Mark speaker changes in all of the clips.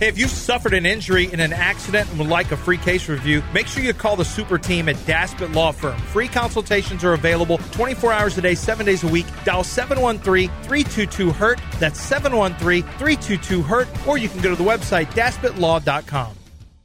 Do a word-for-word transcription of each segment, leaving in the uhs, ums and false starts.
Speaker 1: Hey, if you suffered an injury in an accident and would like a free case review, make sure you call the super team at Daspit Law Firm. Free consultations are available twenty-four hours a day, seven days a week. Dial seven one three, three two two, hurt. That's seven one three, three two two, hurt. Or you can go to the website daspit law dot com.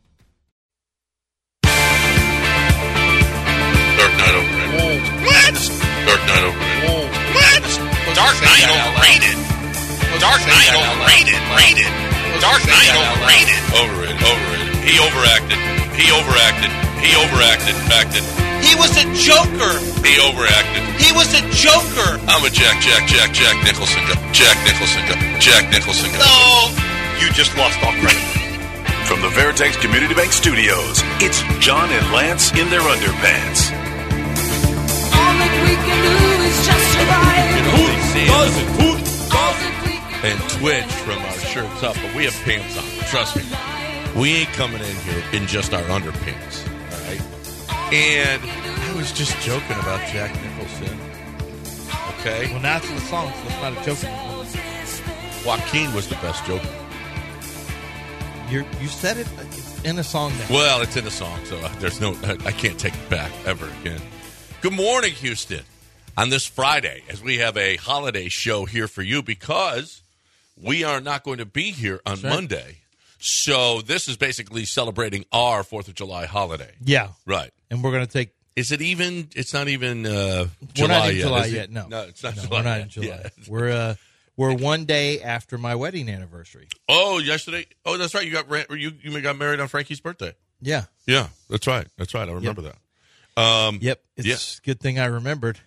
Speaker 2: Dark Knight overrated.
Speaker 3: What?
Speaker 2: Dark Knight overrated.
Speaker 3: What? Dark Knight overrated. Dark Knight overrated. Rated. Dark Knight overrated.
Speaker 2: Overrated. Overrated. He overacted. He overacted. He overacted. Acted.
Speaker 3: He was a joker.
Speaker 2: He overacted.
Speaker 3: He was a joker.
Speaker 2: I'm a Jack, Jack, Jack, Jack Nicholson guy. Jack Nicholson guy. Jack Nicholson guy.
Speaker 3: No. You just lost all credit.
Speaker 4: From the Veritex Community Bank Studios, it's John and Lance in their underpants.
Speaker 5: All that we can do is just survive.
Speaker 2: And twitch from our shirts up, but we have pants on. Trust me. We ain't coming in here in just our underpants. All right? And I was just joking about Jack Nicholson. Okay?
Speaker 1: Well, now it's in the song, so it's not a joke anymore.
Speaker 2: Joaquin was the best joker.
Speaker 1: You're, you said it it's in a song now.
Speaker 2: Well, it's in a song, so there's no, I can't take it back ever again. Good morning, Houston. On this Friday, as we have a holiday show here for you, because we are not going to be here on
Speaker 1: Sure.
Speaker 2: Monday. So this is basically celebrating our fourth of July holiday.
Speaker 1: Yeah.
Speaker 2: Right.
Speaker 1: And we're going to take...
Speaker 2: Is it even, it's not even uh,
Speaker 1: We're
Speaker 2: July
Speaker 1: not in
Speaker 2: yet,
Speaker 1: July
Speaker 2: is it?
Speaker 1: yet, no.
Speaker 2: No, it's not
Speaker 1: No,
Speaker 2: July
Speaker 1: we're not
Speaker 2: yet.
Speaker 1: in July.
Speaker 2: Yeah.
Speaker 1: We're, uh, we're one day after my wedding anniversary.
Speaker 2: Oh, yesterday? Oh, that's right. You got ra- you you got married on Frankie's birthday.
Speaker 1: Yeah.
Speaker 2: Yeah, that's right. That's right. I remember that. Um,
Speaker 1: Yep. It's
Speaker 2: yeah.
Speaker 1: a good thing I remembered.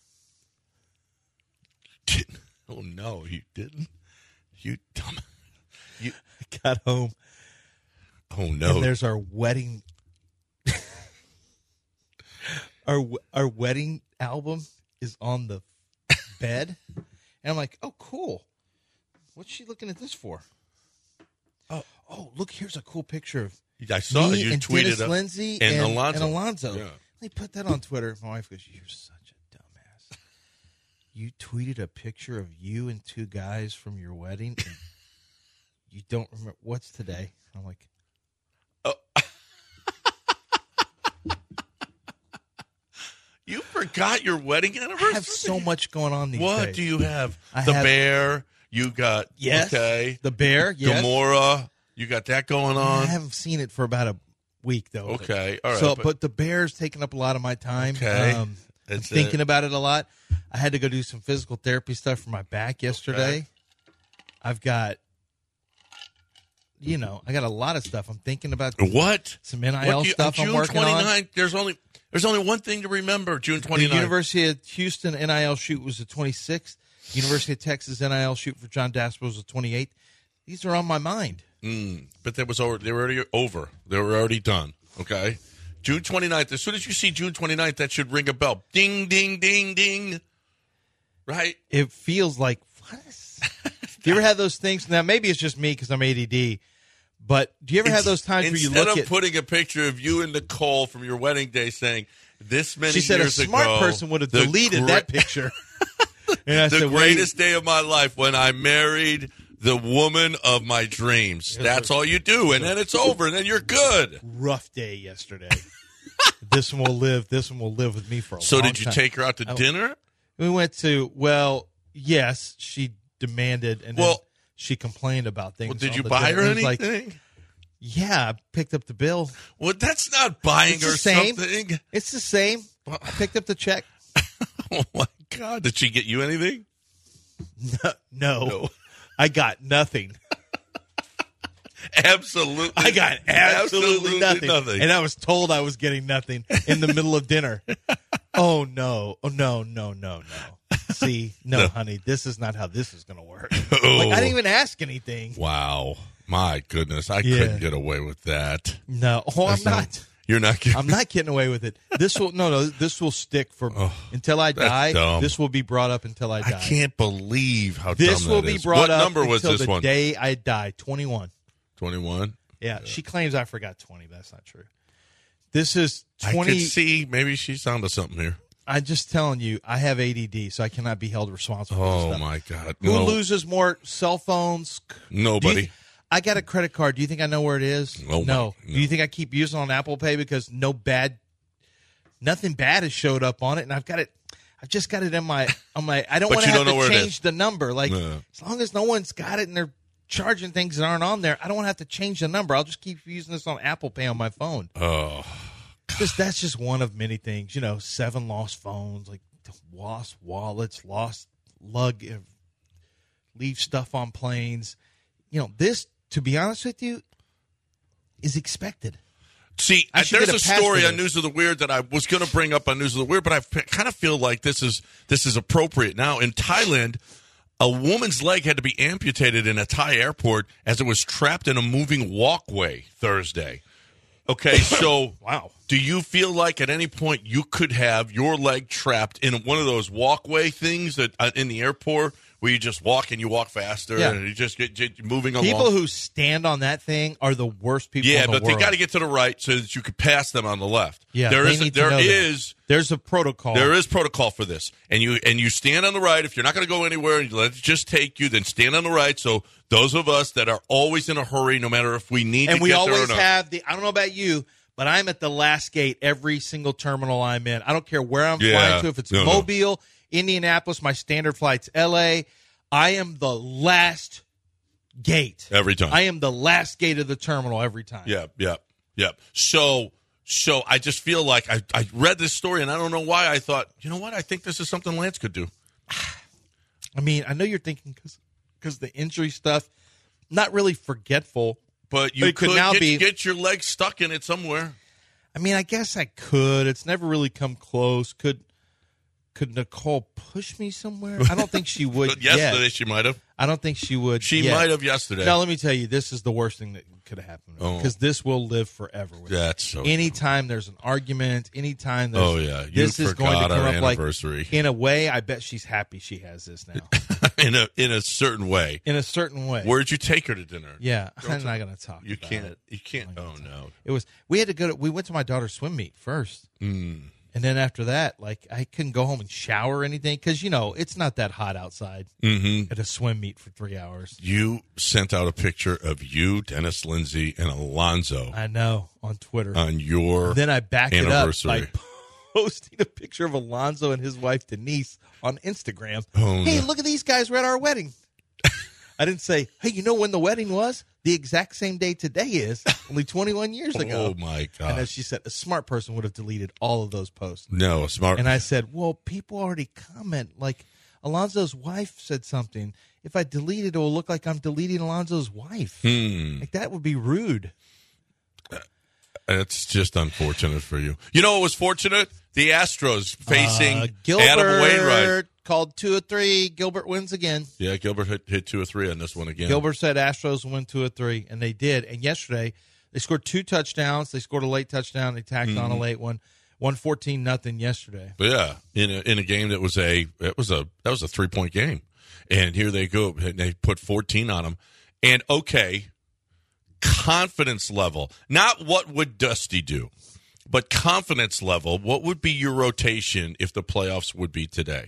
Speaker 2: Oh, no, you didn't. You dumb. You,
Speaker 1: I got home.
Speaker 2: oh, no.
Speaker 1: And there's our wedding. our our wedding album is on the bed, and I'm like, "Oh, cool. What's she looking at this for?" Oh, oh, look, here's a cool picture of
Speaker 2: I saw
Speaker 1: me
Speaker 2: you
Speaker 1: and
Speaker 2: tweeted
Speaker 1: Dennis
Speaker 2: up-
Speaker 1: Lindsay
Speaker 2: and
Speaker 1: and,
Speaker 2: Alonzo.
Speaker 1: and Alonzo.
Speaker 2: Yeah.
Speaker 1: Let me put that on Twitter. My wife goes, "You're such a dumbass. You tweeted a picture of you and two guys from your wedding, and you don't remember what's today." I'm like,
Speaker 2: You forgot your wedding anniversary?
Speaker 1: I have so much going on these
Speaker 2: What
Speaker 1: days.
Speaker 2: do you have?
Speaker 1: I
Speaker 2: the
Speaker 1: have-
Speaker 2: bear. You got,
Speaker 1: Yes.
Speaker 2: okay.
Speaker 1: The bear, yes.
Speaker 2: Gamora. You got that going on?
Speaker 1: I haven't seen it for about a week, though.
Speaker 2: Okay, all right,
Speaker 1: So,
Speaker 2: but-
Speaker 1: but, the bear's taking up a lot of my time.
Speaker 2: Okay.
Speaker 1: Um, I'm
Speaker 2: That's
Speaker 1: thinking
Speaker 2: it.
Speaker 1: about it a lot. I had to go do some physical therapy stuff for my back yesterday.
Speaker 2: Okay.
Speaker 1: I've got, you know, I got a lot of stuff. I'm thinking about
Speaker 2: What?
Speaker 1: some N I
Speaker 2: What
Speaker 1: L
Speaker 2: do you-
Speaker 1: stuff
Speaker 2: on
Speaker 1: I'm
Speaker 2: June
Speaker 1: working on.
Speaker 2: twenty-ninth, there's only there's only one thing to remember. June
Speaker 1: The
Speaker 2: twenty-ninth.
Speaker 1: University of Houston N I L shoot was the twenty-sixth. University of Texas N I L shoot for John Dasper was the twenty-eighth. These are on my mind.
Speaker 2: Mm, but that was over. They were already over. They were already done. Okay. June twenty-ninth. As soon as you see June twenty-ninth, that should ring a bell. Ding, ding, ding, ding. Right?
Speaker 1: It feels like, what is, do you ever have those things? Now, maybe it's just me because I'm A D D, but do you ever have those times where you
Speaker 2: Instead
Speaker 1: look
Speaker 2: of
Speaker 1: at,
Speaker 2: putting a picture of you and Nicole from your wedding day saying, this many
Speaker 1: she said a
Speaker 2: years
Speaker 1: smart
Speaker 2: ago,
Speaker 1: person would have
Speaker 2: the
Speaker 1: deleted
Speaker 2: gra-
Speaker 1: that picture. And I
Speaker 2: the
Speaker 1: said,
Speaker 2: greatest
Speaker 1: wait,
Speaker 2: day of my life when I married the woman of my dreams. That's all you do, and then it's over, and then you're good.
Speaker 1: rough day yesterday. This one will live. This one will live with me for a
Speaker 2: So
Speaker 1: long
Speaker 2: did you
Speaker 1: time.
Speaker 2: take her out to
Speaker 1: I-
Speaker 2: dinner?
Speaker 1: We went to, well, yes, she demanded, and
Speaker 2: Well-
Speaker 1: then she complained about things.
Speaker 2: Well, did
Speaker 1: on
Speaker 2: you
Speaker 1: the
Speaker 2: buy
Speaker 1: dinner.
Speaker 2: her
Speaker 1: It was like,
Speaker 2: anything?
Speaker 1: yeah, I picked up the bill.
Speaker 2: Well, that's not buying
Speaker 1: It's
Speaker 2: her
Speaker 1: the same.
Speaker 2: something.
Speaker 1: It's the same. I picked up the check.
Speaker 2: Oh, my God. Did she get you anything?
Speaker 1: No, no,
Speaker 2: No.
Speaker 1: I got nothing.
Speaker 2: Absolutely.
Speaker 1: I got absolutely, nothing.
Speaker 2: nothing.
Speaker 1: And I was told I was getting nothing in the middle of dinner. Oh, no. Oh, no, no, no, no. See, no,
Speaker 2: No.
Speaker 1: honey, this is not how this is going to work.
Speaker 2: Oh.
Speaker 1: Like, I didn't even ask anything.
Speaker 2: Wow. My goodness. I
Speaker 1: Yeah.
Speaker 2: couldn't get away with that.
Speaker 1: No. Oh, I'm
Speaker 2: That's not-
Speaker 1: not.
Speaker 2: You're not getting.
Speaker 1: I'm not getting away with it. This will, no, no, this will stick for,
Speaker 2: Oh,
Speaker 1: until I
Speaker 2: that's
Speaker 1: die.
Speaker 2: dumb.
Speaker 1: This will be brought up until I
Speaker 2: I
Speaker 1: die.
Speaker 2: can't believe how
Speaker 1: This
Speaker 2: dumb
Speaker 1: will
Speaker 2: that
Speaker 1: be
Speaker 2: is.
Speaker 1: brought
Speaker 2: What
Speaker 1: up
Speaker 2: number was
Speaker 1: until
Speaker 2: this
Speaker 1: the
Speaker 2: one?
Speaker 1: day I die. twenty-one.
Speaker 2: twenty-one?
Speaker 1: Yeah, she claims I forgot twenty, but that's not true. This is
Speaker 2: I
Speaker 1: twenty.
Speaker 2: could see. Maybe she's onto something here.
Speaker 1: I'm just telling you, I have A D D, so I cannot be held responsible for
Speaker 2: Oh,
Speaker 1: this stuff.
Speaker 2: my God.
Speaker 1: Who
Speaker 2: No.
Speaker 1: loses more cell phones?
Speaker 2: Nobody.
Speaker 1: Do you- I got a credit card. Do you think I know where it is?
Speaker 2: Oh, my-
Speaker 1: no.
Speaker 2: no.
Speaker 1: Do you think I keep using it on Apple Pay because no bad, nothing bad has showed up on it, and I've got it. I've just got it in my on my. I don't
Speaker 2: But
Speaker 1: want to
Speaker 2: you
Speaker 1: have
Speaker 2: don't know
Speaker 1: to
Speaker 2: where it
Speaker 1: change
Speaker 2: is.
Speaker 1: the number. Like
Speaker 2: No.
Speaker 1: as long as no one's got it and they're charging things that aren't on there, I don't want to have to change the number. I'll just keep using this on Apple Pay on my phone.
Speaker 2: Oh,
Speaker 1: Just that's just one of many things. You know, seven lost phones, like lost wallets, lost lug, uh, leave stuff on planes. You know, this, to be honest with you, is expected.
Speaker 2: see,
Speaker 1: I
Speaker 2: I,
Speaker 1: should
Speaker 2: there's
Speaker 1: get
Speaker 2: a
Speaker 1: a pass
Speaker 2: story
Speaker 1: for
Speaker 2: on
Speaker 1: this.
Speaker 2: News of the Weird that I was going to bring up on News of the Weird, but I f- kind of feel like this is this is appropriate now. In Thailand, a woman's leg had to be amputated in a Thai airport as it was trapped in a moving walkway Thursday. Okay, so
Speaker 1: Wow.
Speaker 2: do you feel like at any point you could have your leg trapped in one of those walkway things that uh, in the airport where you just walk and you walk faster
Speaker 1: Yeah.
Speaker 2: and you just get, get moving along?
Speaker 1: People who stand on that thing are the worst people
Speaker 2: yeah,
Speaker 1: in the
Speaker 2: but
Speaker 1: world.
Speaker 2: they got to get to the right so that you could pass them on the left.
Speaker 1: Yeah,
Speaker 2: there
Speaker 1: they
Speaker 2: is a,
Speaker 1: need to
Speaker 2: there
Speaker 1: know that.
Speaker 2: is
Speaker 1: There's a protocol.
Speaker 2: there is protocol for this, and you and you stand on the right. If you're not going to go anywhere and you let it just take you, then stand on the right. So those of us that are always in a hurry, no matter if we need
Speaker 1: and
Speaker 2: to
Speaker 1: we
Speaker 2: get there or
Speaker 1: always
Speaker 2: not.
Speaker 1: have the. I don't know about you, but I'm at the last gate every single terminal I'm in. I don't care where I'm
Speaker 2: Yeah.
Speaker 1: flying to. If it's
Speaker 2: No, no.
Speaker 1: Mobile, Indianapolis, my standard flight's L A. I am the last gate
Speaker 2: Every time.
Speaker 1: I am the last gate of the terminal every time.
Speaker 2: Yep, yep, yep. So, so I just feel like I, I read this story, and I don't know why I thought, you know what? I think this is something Lance could do.
Speaker 1: I mean, I know you're thinking because because the injury stuff, not really forgetful.
Speaker 2: But you
Speaker 1: But it could
Speaker 2: could
Speaker 1: now
Speaker 2: get,
Speaker 1: be-
Speaker 2: get your leg stuck in it somewhere.
Speaker 1: I mean, I guess I could. It's never really come close. Could could Nicole push me somewhere? I don't think she would.
Speaker 2: But yesterday
Speaker 1: yet.
Speaker 2: she might have.
Speaker 1: I don't think she would.
Speaker 2: She
Speaker 1: yet.
Speaker 2: might have yesterday.
Speaker 1: Now, let me tell you, this is the worst thing that could have happened
Speaker 2: Oh.
Speaker 1: because this will live forever. With
Speaker 2: That's so
Speaker 1: me. Anytime there's an argument, anytime there's,
Speaker 2: Oh, yeah. You
Speaker 1: this is going to
Speaker 2: forgot
Speaker 1: come
Speaker 2: our
Speaker 1: up like
Speaker 2: anniversary.
Speaker 1: in a way. I bet she's happy she has this now
Speaker 2: in a in a certain way.
Speaker 1: in a certain way.
Speaker 2: Where'd you take her to dinner?
Speaker 1: yeah,
Speaker 2: Don't
Speaker 1: I'm
Speaker 2: tell-
Speaker 1: not going to talk.
Speaker 2: You
Speaker 1: about
Speaker 2: can't.
Speaker 1: It.
Speaker 2: You can't.
Speaker 1: I'm not
Speaker 2: Oh
Speaker 1: gonna
Speaker 2: no.
Speaker 1: It was. We had to go to. We went to my daughter's swim meet first.
Speaker 2: Mm.
Speaker 1: And then after that, like, I couldn't go home and shower or anything because, you know, it's not that hot outside
Speaker 2: Mm-hmm.
Speaker 1: at a swim meet for three hours.
Speaker 2: You sent out a picture of you, Dennis Lindsay, and Alonzo
Speaker 1: I know, on Twitter.
Speaker 2: on your
Speaker 1: then I backed it up
Speaker 2: anniversary.
Speaker 1: by posting a picture of Alonzo and his wife, Denise, on Instagram.
Speaker 2: Oh,
Speaker 1: hey,
Speaker 2: no.
Speaker 1: look at these guys. We're at our wedding. I didn't say, hey, you know when the wedding was? The exact same day today is, only twenty-one years ago.
Speaker 2: Oh my
Speaker 1: And as
Speaker 2: God!
Speaker 1: she said, a smart person would have deleted all of those posts.
Speaker 2: No, smart.
Speaker 1: And I said, well, people already comment. Like, Alonzo's wife said something. If I delete it, it will look like I'm deleting Alonzo's wife.
Speaker 2: Hmm.
Speaker 1: Like, that would be rude.
Speaker 2: It's just unfortunate for you. You know what was fortunate? The Astros facing
Speaker 1: Uh, Gilbert
Speaker 2: Adam Wainwright.
Speaker 1: called two or three. Gilbert wins again.
Speaker 2: Yeah, Gilbert hit, hit two or three on this one again.
Speaker 1: Gilbert said Astros win two or three, and they did. And yesterday, they scored two touchdowns. They scored a late touchdown. They tacked
Speaker 2: Mm-hmm.
Speaker 1: on a late one. One fourteen nothing yesterday.
Speaker 2: But yeah, in a, in a game that was a it was a that was a three point game, and here they go. And they put fourteen on them, and okay, confidence level. Not what would Dusty do, but confidence level. What would be your rotation if the playoffs would be today?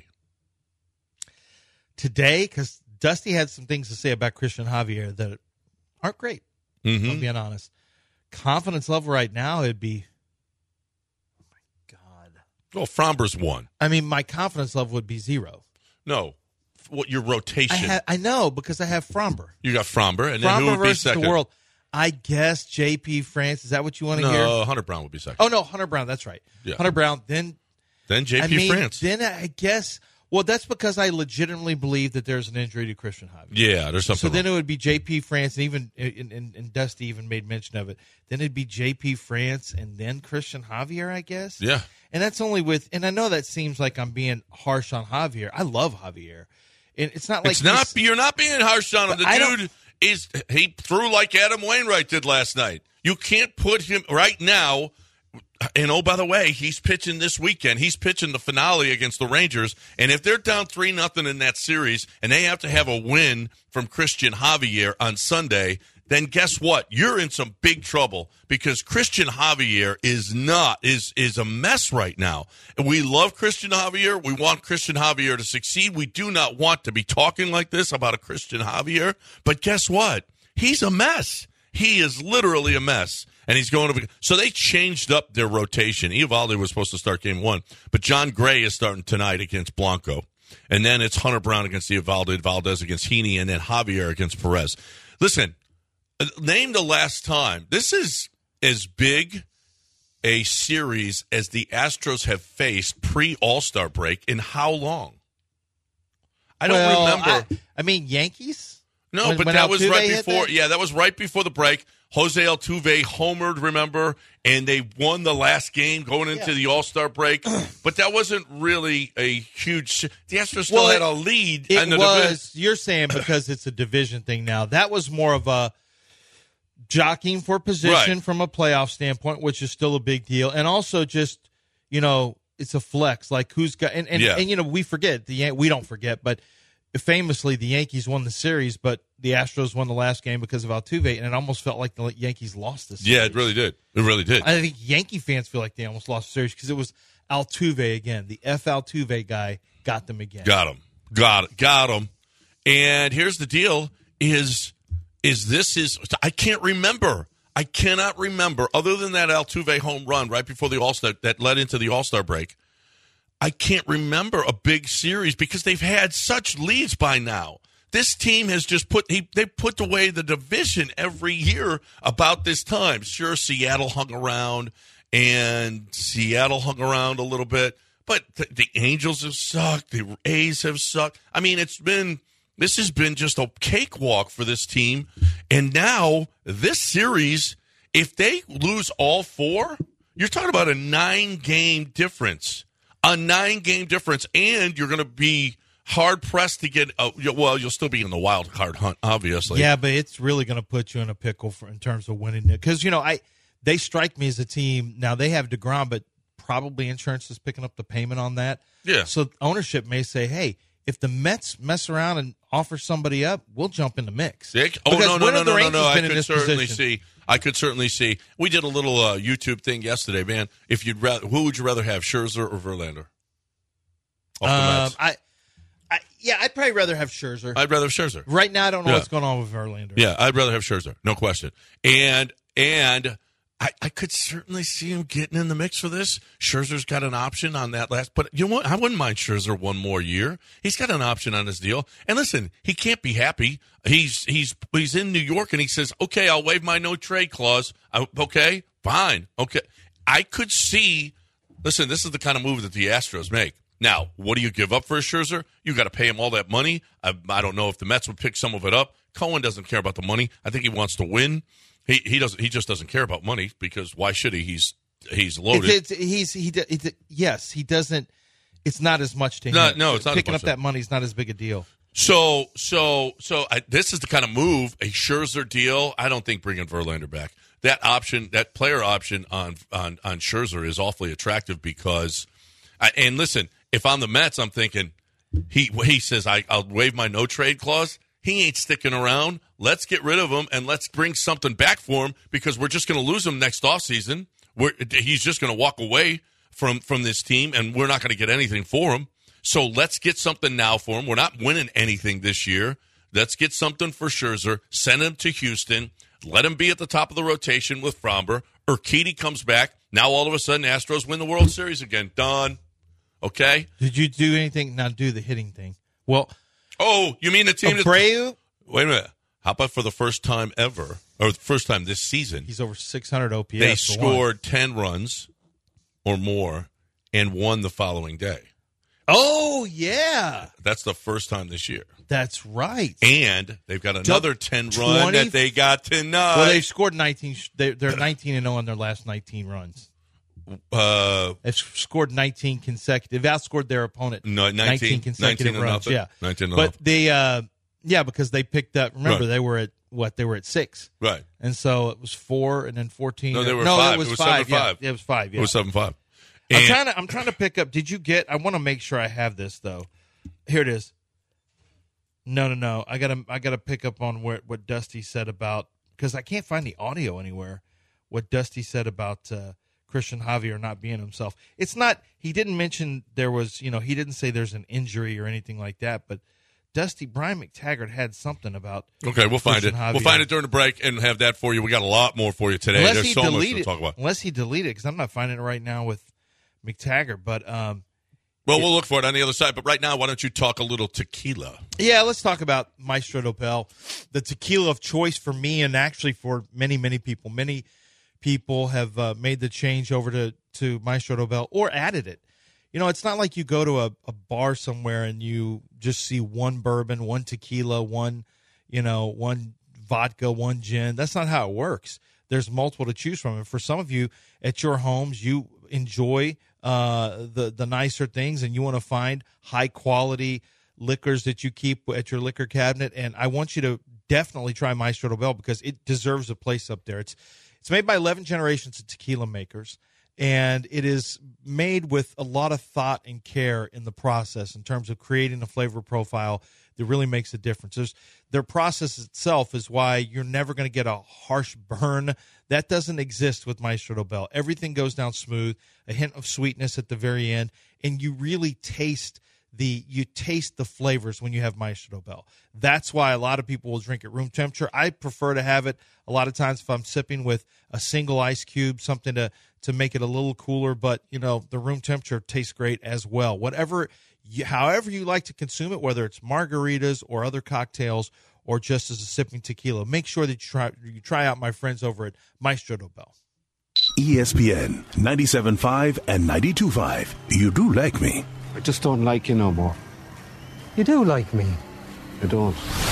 Speaker 1: Today, because Dusty had some things to say about Christian Javier that aren't great.
Speaker 2: Mm-hmm.
Speaker 1: I'm being honest. Confidence level right now, it'd be, oh my God.
Speaker 2: Well, Fromber's one.
Speaker 1: I mean, my confidence level would be zero.
Speaker 2: No, what your rotation?
Speaker 1: I, ha- I know because I have Fromber.
Speaker 2: you got Fromber, and then
Speaker 1: Fromber
Speaker 2: who would be
Speaker 1: versus
Speaker 2: second?
Speaker 1: the world. I guess J P France. Is that what you want to hear?
Speaker 2: No, Hunter Brown would be second.
Speaker 1: Oh, no, Hunter Brown. That's right.
Speaker 2: Yeah.
Speaker 1: Hunter Brown. Then,
Speaker 2: Then J P
Speaker 1: I mean,
Speaker 2: France.
Speaker 1: then I guess, well, that's because I legitimately believe that there's an injury to Christian Javier.
Speaker 2: yeah, there's something.
Speaker 1: So then
Speaker 2: wrong.
Speaker 1: it would be J P France, and even and, and, and Dusty even made mention of it. Then it'd be J P France, and then Christian Javier, I guess.
Speaker 2: Yeah.
Speaker 1: And that's only with, and I know that seems like I'm being harsh on Javier. I love Javier, and it's not like
Speaker 2: It's not.
Speaker 1: he's-
Speaker 2: You're not being harsh on him.
Speaker 1: But
Speaker 2: The
Speaker 1: I don't-
Speaker 2: dude is. He threw like Adam Wainwright did last night. You can't put him right now. And oh, by the way, he's pitching this weekend. He's pitching the finale against the Rangers. And if they're down three nothing in that series, and they have to have a win from Christian Javier on Sunday, then guess what? You're in some big trouble because Christian Javier is not is is a mess right now. And we love Christian Javier. We want Christian Javier to succeed. We do not want to be talking like this about a Christian Javier. But guess what? He's a mess. He is literally a mess. And he's going to. So they changed up their rotation. Eovaldi was supposed to start game one, but John Gray is starting tonight against Blanco. And then it's Hunter Brown against Eovaldi, Valdez against Heaney, and then Javier against Perez. Listen, name the last time. This is as big a series as the Astros have faced pre-All-Star break in how long? I don't
Speaker 1: well,
Speaker 2: remember.
Speaker 1: I, I mean, Yankees?
Speaker 2: No,
Speaker 1: when,
Speaker 2: but
Speaker 1: when
Speaker 2: that was
Speaker 1: Altuve
Speaker 2: right
Speaker 1: hit
Speaker 2: before.
Speaker 1: that?
Speaker 2: Yeah, that was right before the break. Jose Altuve homered, remember, and they won the last game going into
Speaker 1: Yeah.
Speaker 2: the All-Star break. But that wasn't really a huge. The Astros still
Speaker 1: Well,
Speaker 2: had
Speaker 1: it-
Speaker 2: a lead.
Speaker 1: It
Speaker 2: in the
Speaker 1: was,
Speaker 2: division.
Speaker 1: you're saying because it's a division thing now. That was more of a jockeying for position
Speaker 2: Right.
Speaker 1: from a playoff standpoint, which is still a big deal. And also just, you know, it's a flex. Like who's got, and, and,
Speaker 2: Yeah.
Speaker 1: and you know, we forget, the Yan- we don't forget, but famously the Yankees won the series, but the Astros won the last game because of Altuve, and it almost felt like the Yankees lost the series.
Speaker 2: Yeah, it really did. It really did.
Speaker 1: I think Yankee fans feel like they almost lost the series because it was Altuve again. The F. Altuve guy got them again.
Speaker 2: Got him. Got it. Got him. And here's the deal: is is this is I can't remember. I cannot remember other than that Altuve home run right before the All Star that led into the All Star break. I can't remember a big series because they've had such leads by now. This team has just put he they put away the division every year about this time. Sure, Seattle hung around and Seattle hung around a little bit, but the, the Angels have sucked. The A's have sucked. I mean, it's been this has been just a cakewalk for this team. And now this series, if they lose all four, you're talking about a nine-game difference. A nine-game difference, and you're going to be hard-pressed to get uh, – well, you'll still be in the wild card hunt, obviously.
Speaker 1: Yeah, but it's really going to put you in a pickle for, in terms of winning it. Because, you know, I they strike me as a team – now, they have DeGrom, but probably insurance is picking up the payment on that.
Speaker 2: Yeah.
Speaker 1: So ownership may say, hey, if the Mets mess around and offer somebody up, we'll jump in the mix.
Speaker 2: Dick? Oh,
Speaker 1: Because
Speaker 2: no, no,
Speaker 1: when
Speaker 2: no,
Speaker 1: have the
Speaker 2: no, no,
Speaker 1: Rangers
Speaker 2: no. I
Speaker 1: been in
Speaker 2: could
Speaker 1: this
Speaker 2: certainly
Speaker 1: position?
Speaker 2: see – I could certainly see. We did a little uh, YouTube thing yesterday, man. If you'd rather – who would you rather have, Scherzer or Verlander? Off the
Speaker 1: Um,
Speaker 2: Mets.
Speaker 1: I, I, yeah, I'd probably rather have Scherzer.
Speaker 2: I'd rather have Scherzer.
Speaker 1: Right now, I don't know
Speaker 2: Yeah.
Speaker 1: what's going on with Verlander.
Speaker 2: Yeah, I'd rather have Scherzer, no question. And and I, I could certainly see him getting in the mix for this. Scherzer's got an option on that last, but you know what? I wouldn't mind Scherzer one more year. He's got an option on his deal. And listen, he can't be happy. He's he's he's in New York and he says, "Okay, I'll waive my no trade clause." I, okay, fine. Okay, I could see. Listen, this is the kind of move that the Astros make. Now, what do you give up for a Scherzer? You got to pay him all that money. I, I don't know if the Mets would pick some of it up. Cohen doesn't care about the money. I think he wants to win. He he doesn't. He just doesn't care about money because why should he? He's he's loaded.
Speaker 1: It's, it's, he's he. It's, yes, he doesn't. It's not as much to
Speaker 2: No,
Speaker 1: him.
Speaker 2: no, it's not as
Speaker 1: picking
Speaker 2: much
Speaker 1: up
Speaker 2: to
Speaker 1: that money is not as big a deal.
Speaker 2: So so so I, this is the kind of move a Scherzer deal. I don't think bringing Verlander back. That option, that player option on on on Scherzer is awfully attractive because. I, and listen, if I'm the Mets, I'm thinking he he says I, I'll waive my no trade clause. He ain't sticking around. Let's get rid of him and let's bring something back for him because we're just going to lose him next offseason. We're, he's just going to walk away from, from this team, and we're not going to get anything for him. So let's get something now for him. We're not winning anything this year. Let's get something for Scherzer. Send him to Houston. Let him be at the top of the rotation with Fromber. Urquidy comes back. Now all of a sudden Astros win the World Series again. Done. Okay?
Speaker 1: Did you do anything? Now do the hitting thing. Well,
Speaker 2: Oh, you mean the team that...
Speaker 1: Abreu,
Speaker 2: Wait a minute. How about for the first time ever, or the first time this season,
Speaker 1: he's over six hundred O P S.
Speaker 2: they
Speaker 1: for one.
Speaker 2: scored ten runs or more and won the following day.
Speaker 1: Oh, yeah.
Speaker 2: That's the first time this year.
Speaker 1: That's right.
Speaker 2: And they've got another ten run
Speaker 1: twenty
Speaker 2: that they got tonight.
Speaker 1: Well, they've scored nineteen. They, they're nineteen and oh on their last nineteen runs.
Speaker 2: uh,
Speaker 1: They've scored nineteen consecutive. They've outscored their opponent
Speaker 2: No, nineteen,
Speaker 1: nineteen consecutive
Speaker 2: nineteen to
Speaker 1: runs.
Speaker 2: nothing.
Speaker 1: Yeah,
Speaker 2: nineteen to
Speaker 1: but
Speaker 2: nothing.
Speaker 1: they, uh, yeah, because they picked up. Remember,
Speaker 2: Right.
Speaker 1: they were at what? They were at six,
Speaker 2: right.
Speaker 1: and so it was four, and then fourteen.
Speaker 2: No, they were
Speaker 1: no,
Speaker 2: five.
Speaker 1: it was,
Speaker 2: It was
Speaker 1: five.
Speaker 2: seven
Speaker 1: yeah.
Speaker 2: five.
Speaker 1: Yeah, it was five. Yeah.
Speaker 2: It was seven five.
Speaker 1: I'm
Speaker 2: And-
Speaker 1: trying to. I'm trying to pick up. Did you get? I want to make sure I have this though. Here it is. No, no, no. I gotta. I gotta pick up on what what Dusty said about because I can't find the audio anywhere. What Dusty said about uh, Christian Javier not being himself. It's not. He didn't mention there was. You know, he didn't say there's an injury or anything like that. But Dusty Brian McTaggart had something about.
Speaker 2: Okay, we'll find
Speaker 1: Christian
Speaker 2: it.
Speaker 1: Javier.
Speaker 2: We'll find it during the break and have that for you. We got a lot more for you today.
Speaker 1: Unless
Speaker 2: There's
Speaker 1: he
Speaker 2: so much
Speaker 1: deleted,
Speaker 2: to talk about.
Speaker 1: Unless he deleted it, because I'm not finding it right now with McTaggart. But um,
Speaker 2: well, we'll look for it on the other side. But right now, why don't you talk a little tequila?
Speaker 1: Yeah, let's talk about Maestro Dobel, the tequila of choice for me and actually for many, many people. Many people have uh, made the change over to, to Maestro Dobel or added it. You know, it's not like you go to a, a bar somewhere and you just see one bourbon, one tequila, one, you know, one vodka, one gin. That's not how it works. There's multiple to choose from. And for some of you at your homes, you enjoy uh, the, the nicer things and you want to find high-quality liquors that you keep at your liquor cabinet. And I want you to definitely try Maestro Dobel because it deserves a place up there. It's It's made by eleven generations of tequila makers. And it is made with a lot of thought and care in the process in terms of creating a flavor profile that really makes a difference. There's, their process itself is why you're never going to get a harsh burn. That doesn't exist with Maestro Dobel. Everything goes down smooth, a hint of sweetness at the very end, and you really taste the you taste the flavors when you have Maestro Dobel. That's why a lot of people will drink at room temperature. I prefer to have it a lot of times if I'm sipping with a single ice cube, something to to make it a little cooler, but you know the room temperature tastes great as well. Whatever, you, however you like to consume it, whether it's margaritas or other cocktails or just as a sipping tequila, make sure that you try you try out my friends over at Maestro Dobel.
Speaker 4: E S P N ninety-seven point five and ninety-two point five. You do like me.
Speaker 6: I just don't like you no more. You do like me. You don't.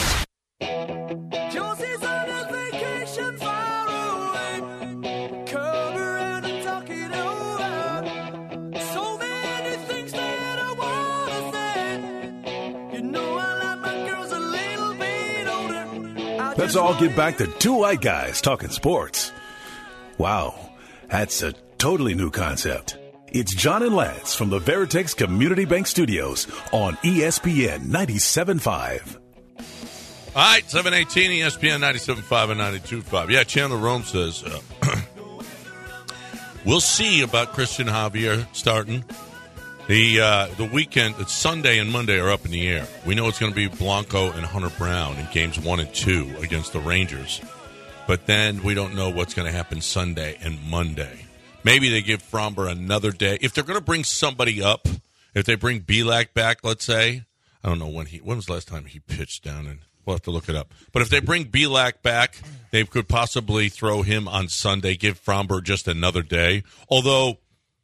Speaker 5: Josie's on a vacation far away. Come around and talk it over. So many things that I wanna say. You know I like my girls a little bit older. I
Speaker 4: Let's
Speaker 5: just
Speaker 4: all
Speaker 5: want
Speaker 4: get back to
Speaker 5: you
Speaker 4: two white guys talking sports. Wow, that's a totally new concept. It's John and Lance from the Veritex Community Bank Studios on E S P N ninety-seven point five.
Speaker 2: All right, seven eighteen E S P N ninety-seven point five and ninety-two point five. Yeah, Chandler Rome says, uh, we'll see about Christian Javier starting. The uh, the weekend, it's Sunday and Monday are up in the air. We know it's going to be Blanco and Hunter Brown in games one and two against the Rangers. But then we don't know what's going to happen Sunday and Monday. Maybe they give Fromber another day. If they're going to bring somebody up, if they bring Belak back, let's say, I don't know when he, when was the last time he pitched down, and we'll have to look it up. But if they bring Belak back, they could possibly throw him on Sunday, give Fromber just another day. Although,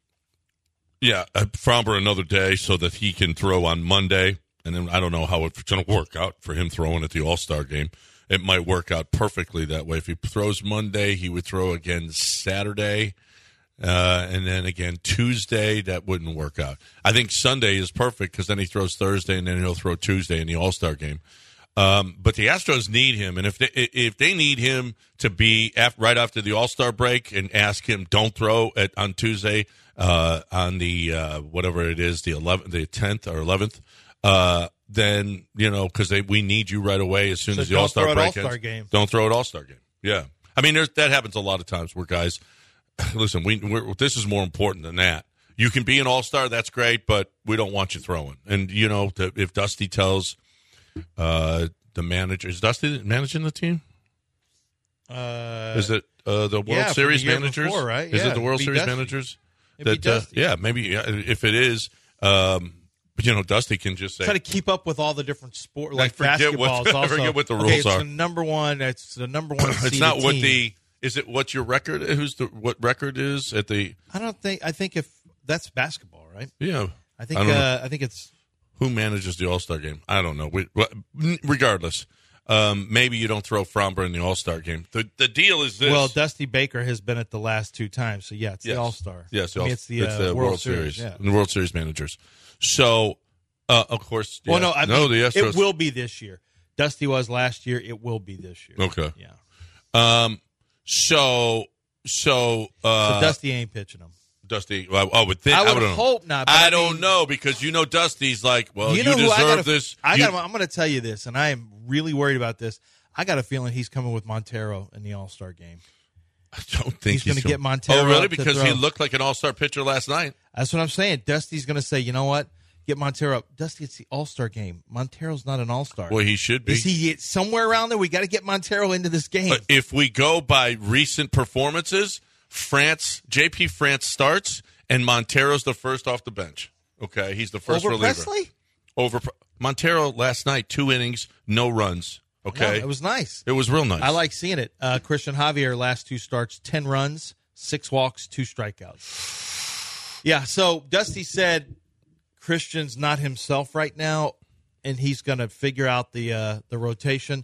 Speaker 2: yeah, uh, Fromber another day so that he can throw on Monday. And then I don't know how it's going to work out for him throwing at the All-Star game. It might work out perfectly that way. If he throws Monday, he would throw again Saturday. Uh, and then again Tuesday, that wouldn't work out. I think Sunday is perfect because then he throws Thursday and then he'll throw Tuesday in the All-Star game. Um, but the Astros need him, and if they if they need him to be after, right after the All-Star break and ask him don't throw at on Tuesday uh, on the uh, whatever it is the eleventh, the tenth or eleventh, uh, then you know because we need you right away as soon
Speaker 1: So
Speaker 2: as the
Speaker 1: don't
Speaker 2: All-Star
Speaker 1: throw at
Speaker 2: break
Speaker 1: All-Star
Speaker 2: ends.
Speaker 1: game.
Speaker 2: Don't throw at All-Star game. Yeah, I mean there's, that happens a lot of times where guys. Listen, we we're, this is more important than that. You can be an all-star, that's great, but we don't want you throwing. And, you know, to, if Dusty tells uh, the manager, is Dusty managing the team?
Speaker 1: Uh,
Speaker 2: is it uh, the World
Speaker 1: yeah, from
Speaker 2: Series
Speaker 1: the year
Speaker 2: managers?
Speaker 1: before, right?
Speaker 2: Is
Speaker 1: Yeah,
Speaker 2: it the World
Speaker 1: it'd be
Speaker 2: Series
Speaker 1: Dusty.
Speaker 2: managers?
Speaker 1: It'd be
Speaker 2: That uh,
Speaker 1: Dusty.
Speaker 2: yeah, maybe yeah, if it is, um, but you know, Dusty can just say
Speaker 1: try to keep up with all the different sport,
Speaker 2: I
Speaker 1: like
Speaker 2: forget
Speaker 1: basketball.
Speaker 2: what-
Speaker 1: is
Speaker 2: I
Speaker 1: also,
Speaker 2: forget what the
Speaker 1: okay,
Speaker 2: rules
Speaker 1: it's
Speaker 2: are.
Speaker 1: The number one. It's the number one.
Speaker 2: it's
Speaker 1: seeded
Speaker 2: not what
Speaker 1: team.
Speaker 2: the is it what your record who's the what record is at the
Speaker 1: I don't think. I think if that's basketball, right?
Speaker 2: yeah
Speaker 1: I think.
Speaker 2: I don't know.
Speaker 1: uh, I think it's.
Speaker 2: Who manages the All-Star game? I don't know. We, regardless, um, maybe you don't throw Fromber in the All-Star game. The the deal is this.
Speaker 1: Well, Dusty Baker has been at the last two times, so yeah, it's
Speaker 2: Yes.
Speaker 1: the All Star.
Speaker 2: Yes,
Speaker 1: I mean,
Speaker 2: all-
Speaker 1: it's the, uh,
Speaker 2: World, Series.
Speaker 1: Yeah.
Speaker 2: The World Series managers. So, uh, of course, yeah.
Speaker 1: Well, no, I
Speaker 2: no,
Speaker 1: mean,
Speaker 2: the Astros.
Speaker 1: it will be this year. Dusty was last year. It will be this year.
Speaker 2: Okay.
Speaker 1: Yeah.
Speaker 2: Um. So, so, uh,
Speaker 1: So Dusty ain't pitching him.
Speaker 2: Dusty. Well, I would think.
Speaker 1: I would
Speaker 2: don't know.
Speaker 1: hope not, but
Speaker 2: I,
Speaker 1: I
Speaker 2: don't
Speaker 1: mean-
Speaker 2: know because you know Dusty's like, well, you,
Speaker 1: you know who
Speaker 2: deserve
Speaker 1: I gotta,
Speaker 2: this.
Speaker 1: I
Speaker 2: You-
Speaker 1: got. I'm going to tell you this, and I am really worried about this. I got a feeling he's coming with Montero in the All Star game.
Speaker 2: I don't think
Speaker 1: He's gonna
Speaker 2: going
Speaker 1: get Montero
Speaker 2: Oh, really?
Speaker 1: up to
Speaker 2: Because he
Speaker 1: throw.
Speaker 2: looked like an All-Star pitcher last night.
Speaker 1: That's what I'm saying. Dusty's going to say, you know what? get Montero up. Dusty, it's the All-Star game. Montero's not an All-Star.
Speaker 2: Well, he should be.
Speaker 1: Is he somewhere around there? We got to get Montero into this game.
Speaker 2: Uh, if we go by recent performances, France, J P France starts, and Montero's the first off the bench. Okay, he's the first
Speaker 1: Over
Speaker 2: reliever.
Speaker 1: Presley?
Speaker 2: Over Montero last night, two innings, no runs. Okay,
Speaker 1: No, it was nice.
Speaker 2: It was real nice.
Speaker 1: I like seeing it. Uh, Christian Javier, last two starts, ten runs, six walks, two strikeouts. Yeah, so Dusty said Christian's not himself right now, and he's going to figure out the uh, the rotation.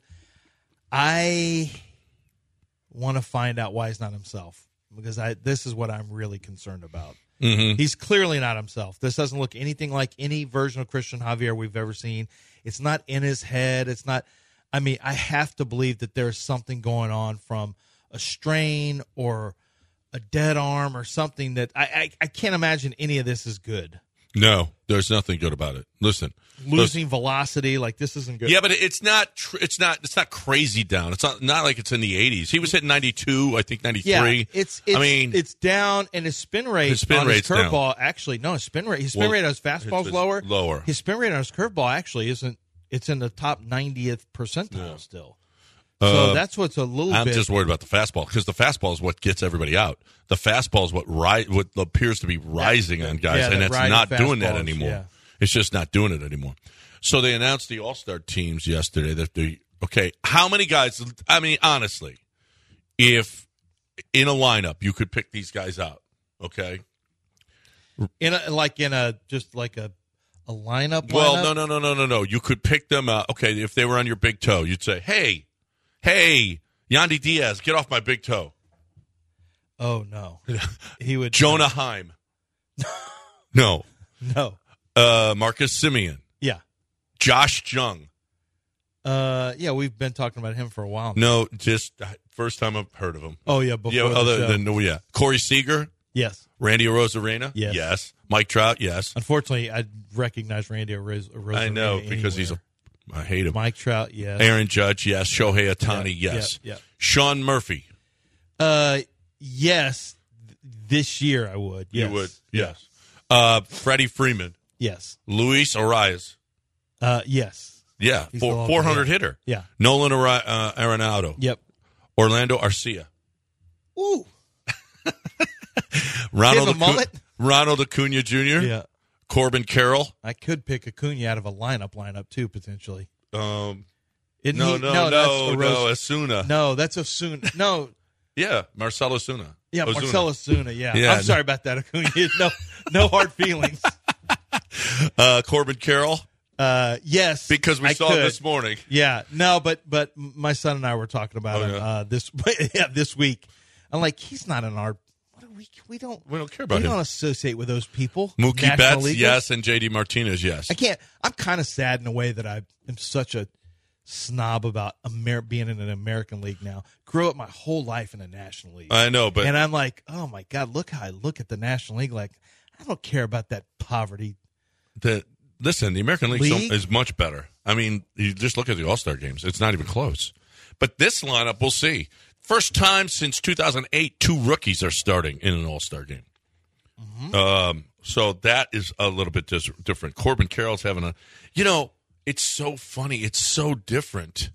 Speaker 1: I want to find out why he's not himself, because I this is what I'm really concerned about.
Speaker 2: Mm-hmm.
Speaker 1: He's clearly not himself. This doesn't look anything like any version of Christian Javier we've ever seen. It's not in his head. It's not. I mean, I have to believe that there's something going on from a strain or a dead arm or something that I, I, I can't imagine any of this is good.
Speaker 2: No, there's nothing good about it. Listen,
Speaker 1: Losing
Speaker 2: listen.
Speaker 1: velocity, like this isn't good.
Speaker 2: Yeah, but it's not. Tr- it's not. It's not crazy down. It's not. Not like it's in the eighties. He was hitting ninety-two. I think ninety-three.
Speaker 1: Yeah, it's. it's
Speaker 2: I mean,
Speaker 1: it's down, and his spin rate
Speaker 2: his spin
Speaker 1: on his
Speaker 2: rate's down.
Speaker 1: curveball actually no, his spin rate. His spin
Speaker 2: Well,
Speaker 1: rate on his fastball's
Speaker 2: it's
Speaker 1: lower.
Speaker 2: lower.
Speaker 1: His spin rate on his curveball actually isn't. It's in the top ninetieth percentile
Speaker 2: Yeah.
Speaker 1: still.
Speaker 2: Uh,
Speaker 1: So that's what's a little
Speaker 2: I'm
Speaker 1: bit.
Speaker 2: just worried about the fastball because the fastball is what gets everybody out. The fastball is what ri- what appears to be rising on guys,
Speaker 1: yeah,
Speaker 2: and
Speaker 1: that
Speaker 2: it's
Speaker 1: riding
Speaker 2: not doing that
Speaker 1: fastballs,
Speaker 2: anymore.
Speaker 1: yeah.
Speaker 2: It's just not doing it anymore. So they announced the All-Star teams yesterday. That they okay, how many guys? I mean, honestly, if in a lineup you could pick these guys out, okay.
Speaker 1: in a, like in a just like a a lineup.
Speaker 2: Well,
Speaker 1: lineup?
Speaker 2: no, no, no, no, no, no. You could pick them out. Okay, if they were on your big toe, you'd say, "Hey, hey, Yandy Diaz, get off my big toe."
Speaker 1: Oh no, he would
Speaker 2: Jonah Heim. No.
Speaker 1: No,
Speaker 2: Uh, Marcus Simeon.
Speaker 1: yeah,
Speaker 2: Josh Jung.
Speaker 1: uh, yeah. We've been talking about him for a while. Now.
Speaker 2: No, just uh, first time I've heard of him.
Speaker 1: Oh yeah, before
Speaker 2: Yeah,
Speaker 1: the
Speaker 2: other
Speaker 1: show.
Speaker 2: than no, yeah. Corey Seager,
Speaker 1: yes.
Speaker 2: Randy Arozarena.
Speaker 1: Yes.
Speaker 2: Yes. Mike Trout. Yes.
Speaker 1: Unfortunately, I recognize Randy Ros-
Speaker 2: I know
Speaker 1: Arozarena
Speaker 2: because he's a.
Speaker 1: anywhere.
Speaker 2: I hate him.
Speaker 1: Mike Trout. Yes.
Speaker 2: Aaron Judge. Yes. Shohei Ohtani.
Speaker 1: Yeah,
Speaker 2: yes.
Speaker 1: yeah, yeah.
Speaker 2: Sean Murphy.
Speaker 1: Uh, yes. th- This year I would. Yes.
Speaker 2: You would. Yes. Uh, Freddie Freeman.
Speaker 1: Yes.
Speaker 2: Luis Arias.
Speaker 1: Uh, yes.
Speaker 2: Yeah.
Speaker 1: He's
Speaker 2: Four,
Speaker 1: the local,
Speaker 2: four hundred
Speaker 1: yeah.
Speaker 2: hitter.
Speaker 1: Yeah.
Speaker 2: Nolan Ari- uh, Arenado.
Speaker 1: Yep.
Speaker 2: Orlando Arcia.
Speaker 1: Ooh.
Speaker 2: Ronald,
Speaker 1: Give him a
Speaker 2: Acu-
Speaker 1: mullet?
Speaker 2: Ronald Acuna Junior
Speaker 1: Yeah.
Speaker 2: Corbin Carroll.
Speaker 1: I could pick Acuna out of a lineup lineup too potentially.
Speaker 2: Um,
Speaker 1: Isn't
Speaker 2: no,
Speaker 1: he?
Speaker 2: no,
Speaker 1: no,
Speaker 2: no,
Speaker 1: that's
Speaker 2: no,
Speaker 1: Aroz-
Speaker 2: Asuna.
Speaker 1: No, that's Osuna. No,
Speaker 2: Yeah, Marcelo Asuna.
Speaker 1: yeah,
Speaker 2: Ozuna.
Speaker 1: Marcelo Osuna. Yeah.
Speaker 2: Yeah,
Speaker 1: I'm
Speaker 2: no.
Speaker 1: sorry about that, Acuna. No, no hard feelings.
Speaker 2: Uh, Corbin Carroll,
Speaker 1: Uh, yes,
Speaker 2: because we
Speaker 1: I
Speaker 2: saw
Speaker 1: could.
Speaker 2: him this morning.
Speaker 1: Yeah, no, but but my son and I were talking about
Speaker 2: Oh,
Speaker 1: him
Speaker 2: yeah.
Speaker 1: uh, this yeah this week. I'm like, he's not in our. What do we? We don't.
Speaker 2: We don't care about
Speaker 1: we
Speaker 2: him.
Speaker 1: don't associate with those people.
Speaker 2: Mookie
Speaker 1: National
Speaker 2: Betts,
Speaker 1: Leaguers.
Speaker 2: yes, and J D Martinez, yes.
Speaker 1: I can't. I'm kind of sad in a way that I am such a snob about Amer- being in an American League now. Grew up my whole life in a National League,
Speaker 2: I know, but
Speaker 1: and I'm like, oh my god, look how I look at the National League. Like, I don't care about that poverty.
Speaker 2: the listen, the American League,
Speaker 1: League?
Speaker 2: So, is much better. I mean, you just look at the All-Star games. It's not even close. But this lineup, we'll see. First time since two thousand eight, two rookies are starting in an All-Star game.
Speaker 1: Mm-hmm.
Speaker 2: Um, so that is a little bit dis- different. Corbin Carroll's having a, you know, it's so funny. It's so different.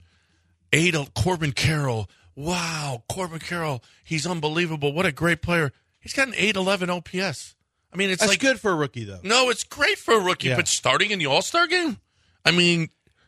Speaker 2: Ada Corbin Carroll. Wow, Corbin Carroll. He's unbelievable. What a great player. He's got an eight eleven O P S. I mean, it's
Speaker 1: That's
Speaker 2: like
Speaker 1: good for a rookie, though.
Speaker 2: no, it's great for a rookie,
Speaker 1: Yeah.
Speaker 2: but starting in the All-Star game? I mean,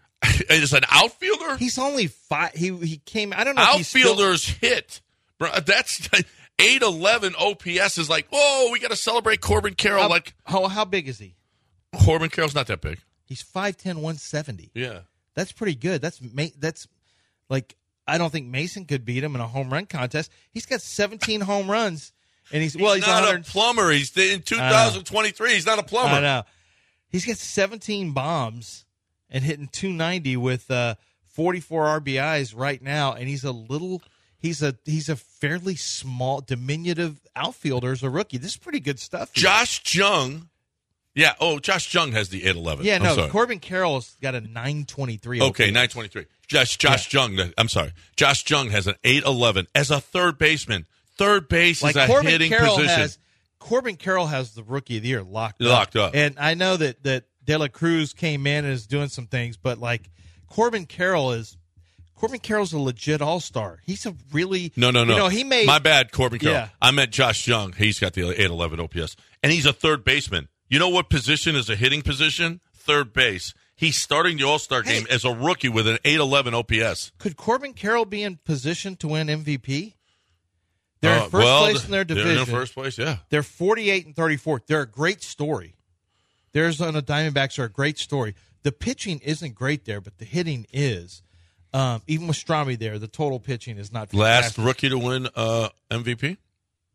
Speaker 2: as an outfielder,
Speaker 1: He's only five. He he came. I don't know. If he's still,
Speaker 2: outfielders hit. Bro, that's eight eleven O P S is like, whoa, we got to celebrate Corbin Carroll.
Speaker 1: how,
Speaker 2: like,
Speaker 1: how how big is he?
Speaker 2: Corbin Carroll's not that big.
Speaker 1: He's five ten, one seventy.
Speaker 2: Yeah.
Speaker 1: That's pretty good. That's ma- that's like I don't think Mason could beat him in a home run contest. He's got seventeen home runs, and he's, well, he's
Speaker 2: not
Speaker 1: one
Speaker 2: a
Speaker 1: hundred.
Speaker 2: plumber. He's in two thousand twenty-three. He's not a plumber.
Speaker 1: I know. He's got seventeen bombs and hitting two ninety with uh, forty-four R B Is right now, and he's a little. He's a he's a fairly small, diminutive outfielder as a rookie. This is pretty good stuff. here.
Speaker 2: Josh Jung. Yeah. Oh, Josh Jung has the eight eleven.
Speaker 1: Yeah,
Speaker 2: I'm
Speaker 1: no.
Speaker 2: sorry.
Speaker 1: Corbin Carroll's got a nine twenty-three.
Speaker 2: Okay, nine twenty-three. Josh, Josh Jung, I'm sorry. Josh Jung has an eight eleven as a third baseman. Third base
Speaker 1: Like
Speaker 2: is a
Speaker 1: Corbin
Speaker 2: hitting
Speaker 1: Carroll
Speaker 2: position.
Speaker 1: has. Corbin Carroll has the rookie of the year locked
Speaker 2: Locked
Speaker 1: up.
Speaker 2: up.
Speaker 1: And I know that that De La Cruz came in and is doing some things, but like Corbin Carroll is Corbin Carroll's a legit all-star. He's a really
Speaker 2: No, no, no.
Speaker 1: You know, he made
Speaker 2: My bad, Corbin Carroll.
Speaker 1: Yeah.
Speaker 2: I meant Josh Young. He's got the eight eleven O P S. And he's a third baseman. You know what position is a hitting position? Third base. He's starting the All-Star
Speaker 1: Hey.
Speaker 2: game as a rookie with an eight eleven O P S.
Speaker 1: Could Corbin Carroll be in position to win M V P? They're
Speaker 2: Uh,
Speaker 1: in first
Speaker 2: well,
Speaker 1: place in their
Speaker 2: they're
Speaker 1: division.
Speaker 2: in first place, yeah.
Speaker 1: They're forty-eight and thirty-four. They're a great story. Theirs on the Diamondbacks are a great story. The pitching isn't great there, but the hitting is. Um, even with Strami there, the total pitching is not
Speaker 2: Last
Speaker 1: fantastic.
Speaker 2: rookie to win uh, M V P?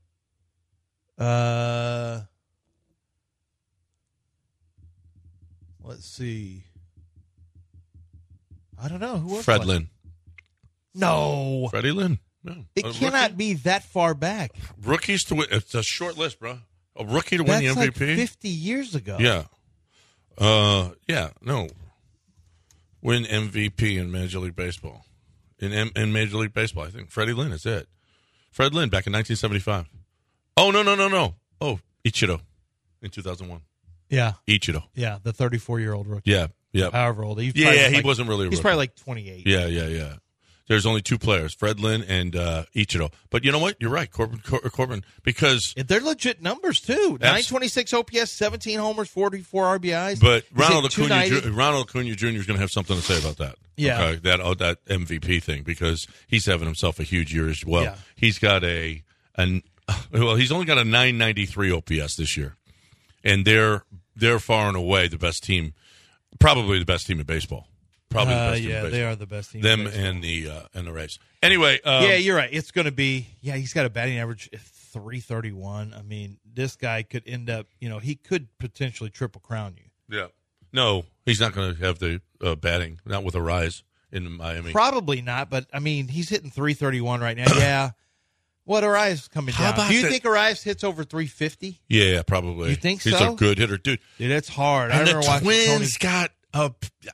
Speaker 1: Uh, let's see. I don't know. Who was
Speaker 2: Fred
Speaker 1: last-
Speaker 2: Lynn.
Speaker 1: No.
Speaker 2: Freddie Lynn. No.
Speaker 1: It
Speaker 2: A
Speaker 1: cannot
Speaker 2: rookie?
Speaker 1: be that far back.
Speaker 2: Rookies to win. It's a short list, bro. A rookie to win
Speaker 1: That's
Speaker 2: the M V P?
Speaker 1: like fifty years ago.
Speaker 2: Yeah. Uh, yeah, no. Win M V P in Major League Baseball. In M- in Major League Baseball, I think. Freddie Lynn is it. Fred Lynn back in nineteen seventy-five. Oh, no, no, no, no. Oh, Ichiro in two thousand one.
Speaker 1: Yeah.
Speaker 2: Ichiro.
Speaker 1: Yeah. The thirty-four-year-old rookie.
Speaker 2: Yeah, yeah.
Speaker 1: However old. He's
Speaker 2: Yeah,
Speaker 1: probably
Speaker 2: yeah,
Speaker 1: like-
Speaker 2: he wasn't really a
Speaker 1: He's
Speaker 2: rookie.
Speaker 1: probably like twenty-eight.
Speaker 2: Yeah, yeah, yeah. There's only two players, Fred Lynn and uh, Ichiro. But you know what? You're right, Corbin, Cor- Corbin, because
Speaker 1: And they're legit numbers, too.
Speaker 2: That's-
Speaker 1: nine twenty-six O P S, seventeen homers, forty-four R B Is.
Speaker 2: But
Speaker 1: He's
Speaker 2: Ronald
Speaker 1: hit
Speaker 2: Acuna,
Speaker 1: two ninety.
Speaker 2: Ju- Ronald Acuna Junior is going to have something to say about that.
Speaker 1: Yeah.
Speaker 2: Okay? That oh, that M V P thing, because he's having himself a huge year as well.
Speaker 1: Yeah.
Speaker 2: He's got a an well, he's only got a nine ninety-three O P S this year, and they're they're far and away the best team, probably the best team in baseball. Probably the
Speaker 1: Uh,
Speaker 2: best team
Speaker 1: yeah,
Speaker 2: in baseball.
Speaker 1: they are the best team. in
Speaker 2: Them
Speaker 1: baseball.
Speaker 2: and the uh, and the Rays. Anyway, um,
Speaker 1: yeah, you're right. It's going to be. Yeah, he's got a batting average of three thirty-one. I mean, this guy could end up. You know, he could potentially triple crown you.
Speaker 2: yeah. No, he's not going to have the uh, batting, not with a rise in Miami.
Speaker 1: Probably not, but I mean, he's hitting three thirty-one right now. Yeah. What Arias coming
Speaker 2: How
Speaker 1: down?
Speaker 2: about
Speaker 1: Do you
Speaker 2: the-
Speaker 1: think Arias hits over three fifty?
Speaker 2: Yeah, probably.
Speaker 1: You think
Speaker 2: he's
Speaker 1: so?
Speaker 2: a good hitter, dude.
Speaker 1: Dude, it's hard. I
Speaker 2: And
Speaker 1: remember
Speaker 2: the
Speaker 1: watching
Speaker 2: Twins
Speaker 1: Tony.
Speaker 2: got a.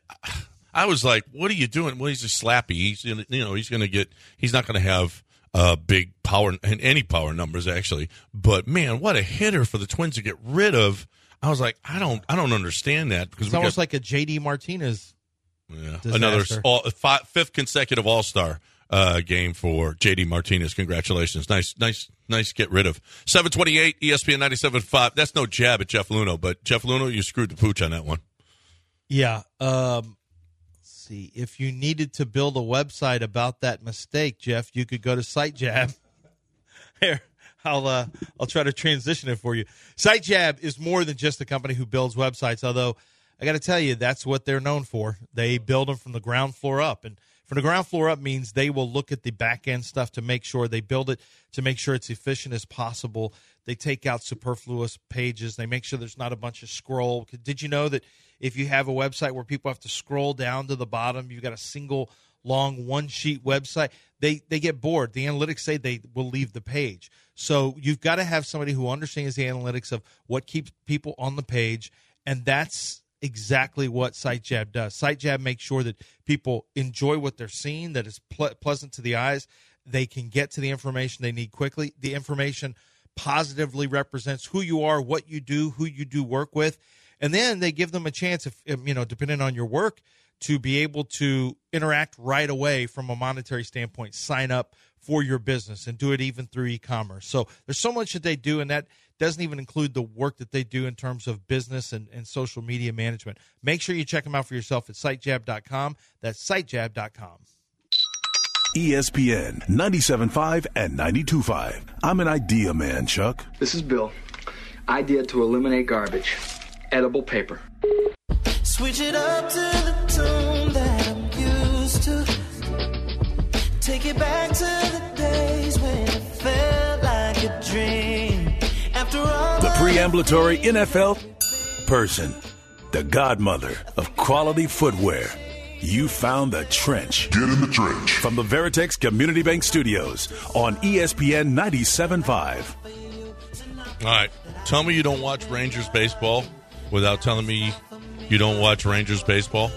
Speaker 2: I was like, "What are you doing?" Well, he's just slappy. He's gonna, you know, he's going to get. He's not going to have uh, big power and any power numbers actually. But man, what a hitter for the Twins to get rid of! I was like, I don't, I don't understand that because
Speaker 1: It's
Speaker 2: we
Speaker 1: almost
Speaker 2: got
Speaker 1: like a J D Martinez.
Speaker 2: yeah,
Speaker 1: disaster.
Speaker 2: another all, five, fifth consecutive All Star uh, game for J D Martinez. Congratulations, nice, nice, nice. Get rid of seven twenty eight E S P N ninety-seven point five. That's no jab at Jeff Luno, but Jeff Luno, you screwed the pooch on that one.
Speaker 1: Yeah. Um, let's see. If you needed to build a website about that mistake, Jeff, you could go to SiteJab. Here, I'll uh, I'll try to transition it for you. SiteJab is more than just a company who builds websites, although I got to tell you, that's what they're known for. They build them from the ground floor up. And from the ground floor up means they will look at the back end stuff to make sure they build it to make sure it's efficient as possible. They take out superfluous pages. They make sure there's not a bunch of scroll. Did you know that if you have a website where people have to scroll down to the bottom, you've got a single long one sheet website, they they get bored. The analytics say they will leave the page. So you've got to have somebody who understands the analytics of what keeps people on the page, and that's exactly what SiteJab does. SiteJab makes sure that people enjoy what they're seeing, that is ple- pleasant to the eyes. They can get to the information they need quickly. The information positively represents who you are, what you do, who you do work with. And then they give them a chance, if you know, depending on your work, to be able to interact right away from a monetary standpoint, sign up for your business and do it even through e-commerce. So there's so much that they do, and that doesn't even include the work that they do in terms of business and, and social media management. Make sure you check them out for yourself at site jab dot com. That's site jab dot com.
Speaker 4: E S P N ninety-seven point five and ninety-two point five. I'm an idea man, Chuck.
Speaker 7: This is Bill. Idea to eliminate garbage. Edible paper.
Speaker 5: Switch it up to the tune that I'm used to. Take it back to the days when it felt like a dream. After all
Speaker 4: The preambulatory N F L person, the godmother of quality footwear. You found the trench.
Speaker 8: Get in the trench.
Speaker 4: From the Veritex Community Bank Studios on E S P N ninety-seven point five.
Speaker 2: All right. Tell me you don't watch Rangers baseball without telling me you don't watch Rangers baseball.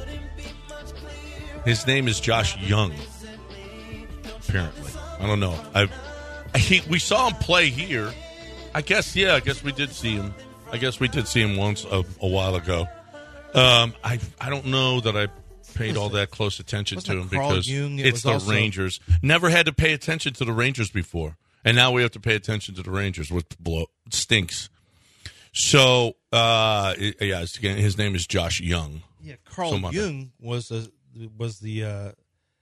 Speaker 2: His name is Josh Young. Apparently. I don't know. I he, we saw him play here. I guess, yeah, I guess we did see him. I guess we did see him once a, a while ago. Um, I I don't know that I paid all that close attention
Speaker 1: Wasn't
Speaker 2: to
Speaker 1: it
Speaker 2: him
Speaker 1: Carl
Speaker 2: because
Speaker 1: Jung? It
Speaker 2: it's
Speaker 1: was
Speaker 2: the
Speaker 1: also-
Speaker 2: Rangers. Never had to pay attention to the Rangers before, and now we have to pay attention to the Rangers, which blow stinks. So, uh, it- yeah, it's, again, his name is Josh Young.
Speaker 1: Yeah, Carl
Speaker 2: Some other-
Speaker 1: Jung was a, was the uh,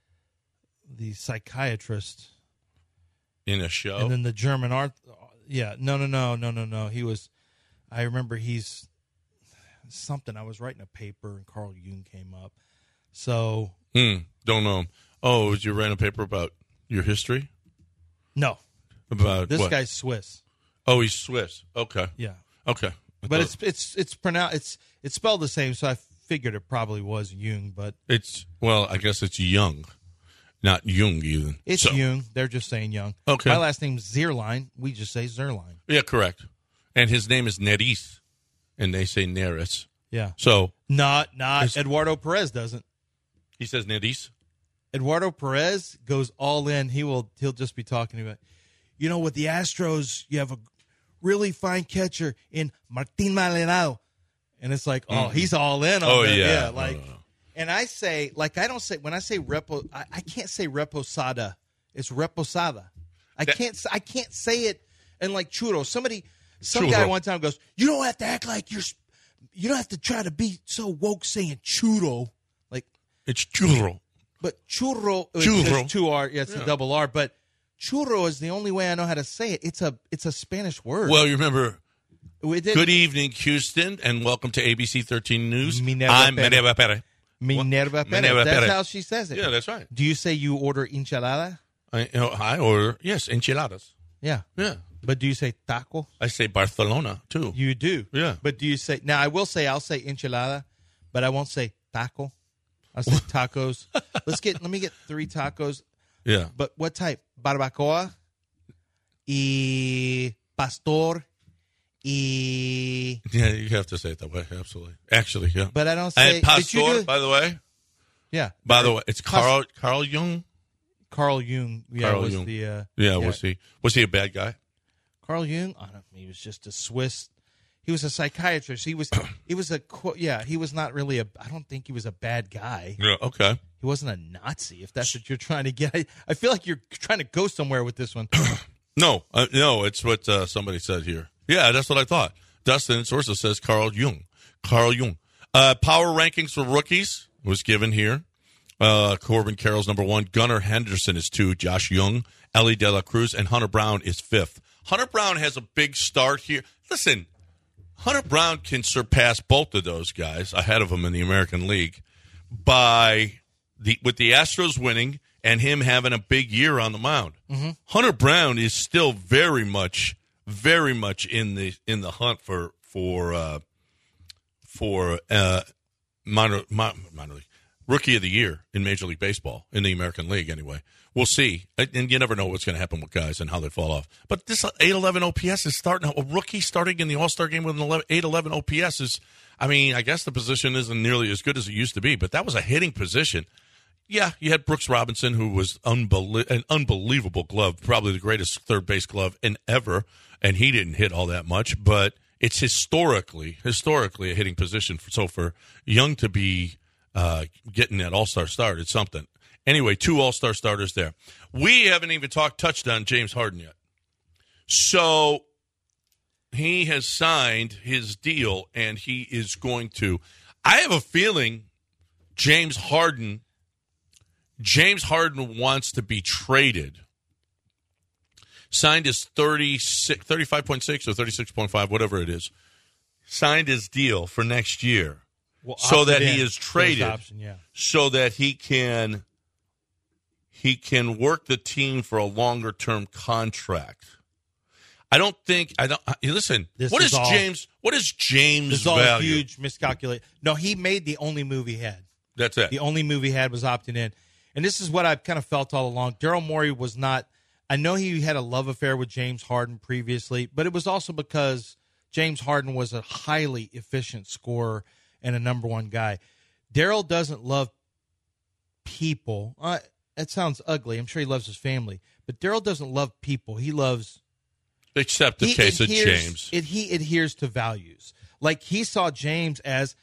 Speaker 1: the psychiatrist,
Speaker 2: In a show,
Speaker 1: and then the German art. Yeah, no, no, no, no, no, no. He was. I remember he's something. I was writing a paper, and Carl Jung came up. So
Speaker 2: hmm, don't know him. Oh, was you writing a paper about your history?
Speaker 1: no,
Speaker 2: About
Speaker 1: this
Speaker 2: what?
Speaker 1: guy's Swiss.
Speaker 2: Oh, he's Swiss. Okay,
Speaker 1: Yeah,
Speaker 2: okay. I
Speaker 1: but
Speaker 2: thought-
Speaker 1: it's it's it's pronounced it's it's spelled the same. So I figured it probably was Jung, but
Speaker 2: it's well, I guess it's Young, not Jung even.
Speaker 1: it's
Speaker 2: So-
Speaker 1: Jung. They're just saying Jung.
Speaker 2: Okay.
Speaker 1: My last name's Zierlein. We just say Zierlein.
Speaker 2: Yeah, correct. And his name is Neris, and they say Neris.
Speaker 1: Yeah.
Speaker 2: So
Speaker 1: Not not
Speaker 2: Is-
Speaker 1: Eduardo Perez doesn't.
Speaker 2: he says Neris.
Speaker 1: Eduardo Perez goes all in. He will he'll just be talking about, you know, with the Astros, you have a really fine catcher in Martin Maldonado. And it's like, oh, he's all in on
Speaker 2: Oh,
Speaker 1: that.
Speaker 2: yeah. No,
Speaker 1: like
Speaker 2: no, no.
Speaker 1: and I say, like I don't say when I say repo I, I can't say reposada. It's reposada. I
Speaker 2: That-
Speaker 1: can't I can't say it and like churro. Somebody some guy
Speaker 2: Churro.
Speaker 1: one time goes, you don't have to act like you're you don't have to try to be so woke saying churro. Like
Speaker 2: It's churro.
Speaker 1: but churro,
Speaker 2: Churro.
Speaker 1: there's two R, yeah, it's a double R. But churro is the only way I know how to say it. It's a it's a Spanish word.
Speaker 2: Well, you remember,
Speaker 1: We did-
Speaker 2: good evening, Houston, and welcome to A B C thirteen News.
Speaker 1: Minerva
Speaker 2: I'm
Speaker 1: Perez.
Speaker 2: Minerva Perez.
Speaker 1: Minerva Perez.
Speaker 2: Minerva
Speaker 1: That's
Speaker 2: Perez.
Speaker 1: how she says it.
Speaker 2: Yeah, that's right.
Speaker 1: Do you say you order enchilada?
Speaker 2: I, you know, I order, yes, enchiladas.
Speaker 1: Yeah.
Speaker 2: Yeah.
Speaker 1: But do you say taco?
Speaker 2: I say Barcelona, too.
Speaker 1: You do.
Speaker 2: Yeah.
Speaker 1: But do you say now? I will say I'll say enchilada, but I won't say taco. I'll say tacos. Let's get. Let me get three tacos.
Speaker 2: Yeah.
Speaker 1: But what type? Barbacoa, y pastor, y.
Speaker 2: Yeah, you have to say it that way, absolutely. Actually, yeah.
Speaker 1: But I don't say.
Speaker 2: And
Speaker 1: did you
Speaker 2: Pastor,
Speaker 1: do-
Speaker 2: by the way,
Speaker 1: yeah.
Speaker 2: by the way, it's Carl Carl Jung.
Speaker 1: Carl Jung. Yeah,
Speaker 2: Carl
Speaker 1: was
Speaker 2: Jung.
Speaker 1: the. Uh,
Speaker 2: Yeah, was he was he a bad guy?
Speaker 1: Carl Jung? I don't know. He was just a Swiss. He was a psychiatrist. He was. He was a. qu- Yeah. He was not really a. I don't think he was a bad guy.
Speaker 2: Yeah, okay.
Speaker 1: He wasn't a Nazi. If that's what you're trying to get, I, I feel like you're trying to go somewhere with this one.
Speaker 2: No, uh, no, it's what uh, somebody said here. Yeah, that's what I thought. Dustin Sources says Carl Jung. Carl Jung. Uh, power rankings for rookies was given here. Uh, Corbin Carroll's number one. Gunnar Henderson is two. Josh Young, Ellie De La Cruz, and Hunter Brown is fifth. Hunter Brown has a big start here. Listen, Hunter Brown can surpass both of those guys ahead of him in the American League by the with the Astros winning and him having a big year on the mound.
Speaker 1: Mm-hmm.
Speaker 2: Hunter Brown is still very much, very much in the in the hunt for for uh, for uh, minor, minor minor league rookie of the year in Major League Baseball in the American League. Anyway, we'll see, and you never know what's going to happen with guys and how they fall off. But this eight eleven O P S is starting a rookie starting in the All Star game with an eight eleven O P S is. I mean, I guess the position isn't nearly as good as it used to be, but that was a hitting position. Yeah, you had Brooks Robinson, who was unbelie- an unbelievable glove, probably the greatest third base glove in ever, and he didn't hit all that much. But it's historically, historically a hitting position. For, so for Young to be uh, getting that All Star start, it's something. Anyway, two All Star starters there. We haven't even talked touched on James Harden yet. So he has signed his deal, and he is going to. I have a feeling James Harden. James Harden wants to be traded. Signed his thirty-six, thirty-five point six or thirty-six point five, whatever it is. Signed his deal for next year,
Speaker 1: Well,
Speaker 2: so
Speaker 1: opted
Speaker 2: that he
Speaker 1: in.
Speaker 2: is traded,
Speaker 1: First option, yeah.
Speaker 2: so that he can he can work the team for a longer term contract. I don't think I don't. Listen,
Speaker 1: This
Speaker 2: what
Speaker 1: is
Speaker 2: is
Speaker 1: all-
Speaker 2: James? What is James'
Speaker 1: This is all
Speaker 2: value?
Speaker 1: a huge miscalculation. No, he made the only move he had.
Speaker 2: That's it.
Speaker 1: The only move he had was opting in. And this is what I've kind of felt all along. Daryl Morey was not – I know he had a love affair with James Harden previously, but it was also because James Harden was a highly efficient scorer and a number one guy. Daryl doesn't love people. Uh, that sounds ugly. I'm sure he loves his family. But Daryl doesn't love people. He loves –
Speaker 2: Except the
Speaker 1: he
Speaker 2: case of
Speaker 1: adheres-
Speaker 2: James.
Speaker 1: It, he adheres to values. Like he saw James as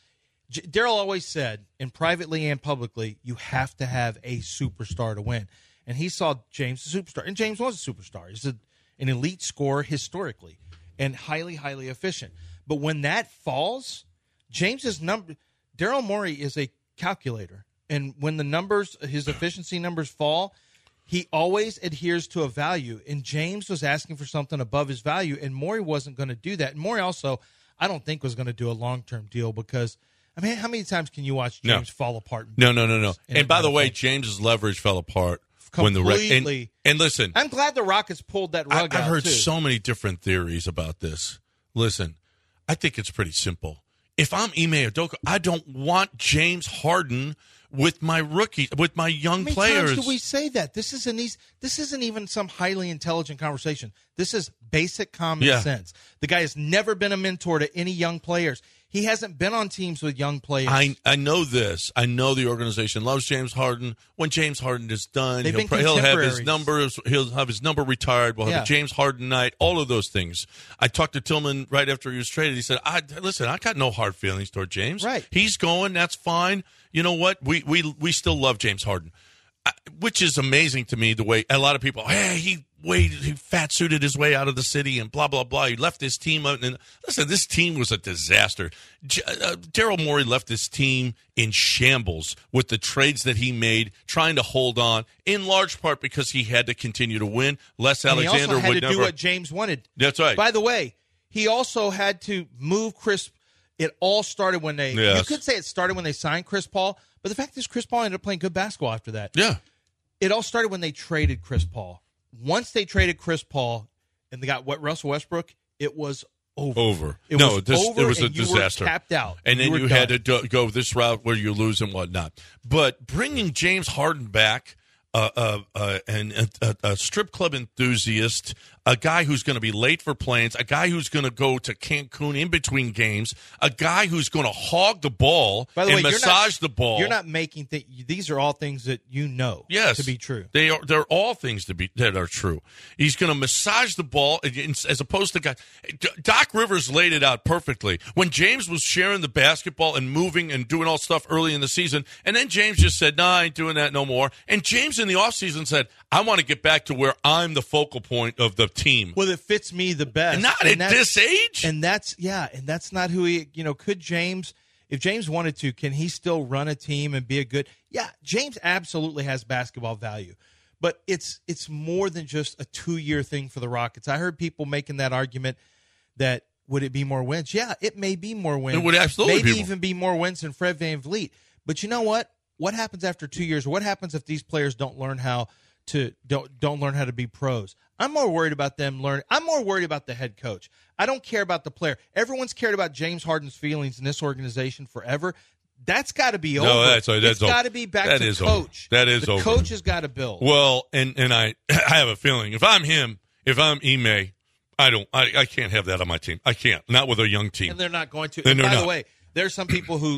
Speaker 1: J- Daryl always said, and privately and publicly, you have to have a superstar to win. And he saw James a superstar. And James was a superstar. He's a, an elite scorer historically and highly, highly efficient. But when that falls, James's number, Daryl Morey is a calculator. And when the numbers, his efficiency numbers fall, he always adheres to a value. And James was asking for something above his value, and Morey wasn't going to do that. And Morey also, I don't think, was going to do a long-term deal because, I mean, how many times can you watch James
Speaker 2: No.
Speaker 1: fall apart?
Speaker 2: No, no, no, no.
Speaker 1: in
Speaker 2: And by the
Speaker 1: a
Speaker 2: way,
Speaker 1: fight?
Speaker 2: James's leverage fell apart
Speaker 1: Completely.
Speaker 2: when the Red, and, and listen,
Speaker 1: I'm glad the Rockets pulled that
Speaker 2: I,
Speaker 1: rug
Speaker 2: I've
Speaker 1: out,
Speaker 2: heard
Speaker 1: too.
Speaker 2: so many different theories about this. Listen, I think it's pretty simple. If I'm Ime Udoka, I don't want James Harden with my rookie, with my young
Speaker 1: How many
Speaker 2: players.
Speaker 1: times do we say that? This isn't these, This isn't even some highly intelligent conversation. This is basic common
Speaker 2: Yeah.
Speaker 1: sense. The guy has never been a mentor to any young players. He hasn't been on teams with young players.
Speaker 2: I I know this. I know the organization loves James Harden. When James Harden is done,
Speaker 1: They've
Speaker 2: he'll,
Speaker 1: been
Speaker 2: he'll have his
Speaker 1: contemporaries.
Speaker 2: numbers. He'll have his number retired. We'll have
Speaker 1: Yeah.
Speaker 2: a James Harden night. All of those things. I talked to Tillman right after he was traded. He said, "I listen. I got no hard feelings toward James.
Speaker 1: Right.
Speaker 2: He's going. That's fine. You know what? We we we still love James Harden." I, which is amazing to me, the way a lot of people, hey, he waited, he fat suited his way out of the city and blah, blah, blah. He left his team out. And listen, this team was a disaster. J- uh, Daryl Morey left his team in shambles with the trades that he made, trying to hold on, in large part because he had to continue to win. Les
Speaker 1: And he
Speaker 2: Alexander
Speaker 1: also had
Speaker 2: would
Speaker 1: to
Speaker 2: never.
Speaker 1: do what James wanted.
Speaker 2: That's right.
Speaker 1: By the way, he also had to move Chris. It all started when they.
Speaker 2: Yes.
Speaker 1: You could say it started when they signed Chris Paul, but the fact is, Chris Paul ended up playing good basketball after that.
Speaker 2: Yeah.
Speaker 1: It all started when they traded Chris Paul. Once they traded Chris Paul and they got what Russell Westbrook, it was over.
Speaker 2: Over.
Speaker 1: It
Speaker 2: no,
Speaker 1: was
Speaker 2: this,
Speaker 1: over,
Speaker 2: it was a
Speaker 1: and you were
Speaker 2: disaster.
Speaker 1: tapped out.
Speaker 2: And then
Speaker 1: were
Speaker 2: you, had to
Speaker 1: done.
Speaker 2: do, go this route where you lose and whatnot. But bringing James Harden back, uh, uh, uh, and a, a strip club enthusiast, a guy who's going to be late for planes, a guy who's going to go to Cancun in between games, a guy who's going to hog the ball
Speaker 1: By the
Speaker 2: and
Speaker 1: way, you're
Speaker 2: massage
Speaker 1: not,
Speaker 2: the ball.
Speaker 1: You're not making th- these are all things that you know
Speaker 2: Yes,
Speaker 1: to be true.
Speaker 2: They are. They're all things to be that are true. He's going to massage the ball as opposed to guys. Doc Rivers laid it out perfectly when James was sharing the basketball and moving and doing all stuff early in the season, and then James just said, "No, nah, I ain't doing that no more." And James in the offseason said, "I want to get back to where I'm the focal point of the team."
Speaker 1: Well, it fits me the best.
Speaker 2: And not
Speaker 1: And
Speaker 2: at
Speaker 1: that's-
Speaker 2: this age.
Speaker 1: And that's yeah, and that's not who he. You know, could James? If James wanted to, can he still run a team and be a good? Yeah, James absolutely has basketball value, but it's it's more than just a two year thing for the Rockets. I heard people making that argument that would it be more wins? Yeah, it may be more wins.
Speaker 2: It would absolutely
Speaker 1: maybe
Speaker 2: be more.
Speaker 1: even be more wins than Fred VanVleet. But you know what? What happens after two years? What happens if these players don't learn how to don't don't learn how to be pros? I'm more worried about them learning. I'm more worried about the head coach. I don't care about the player. Everyone's cared about James Harden's feelings in this organization forever. That's got to be over.
Speaker 2: No, that's that's
Speaker 1: it's
Speaker 2: over.
Speaker 1: got to be back
Speaker 2: That
Speaker 1: to
Speaker 2: is over.
Speaker 1: coach.
Speaker 2: That is
Speaker 1: the
Speaker 2: over.
Speaker 1: coach has got to build.
Speaker 2: Well, and and I I have a feeling if I'm him, if I'm Ime, I don't I, I can't have that on my team. I can't. Not with a young team.
Speaker 1: And they're not going to.
Speaker 2: And
Speaker 1: And
Speaker 2: they're
Speaker 1: by
Speaker 2: not.
Speaker 1: the way, there's some people who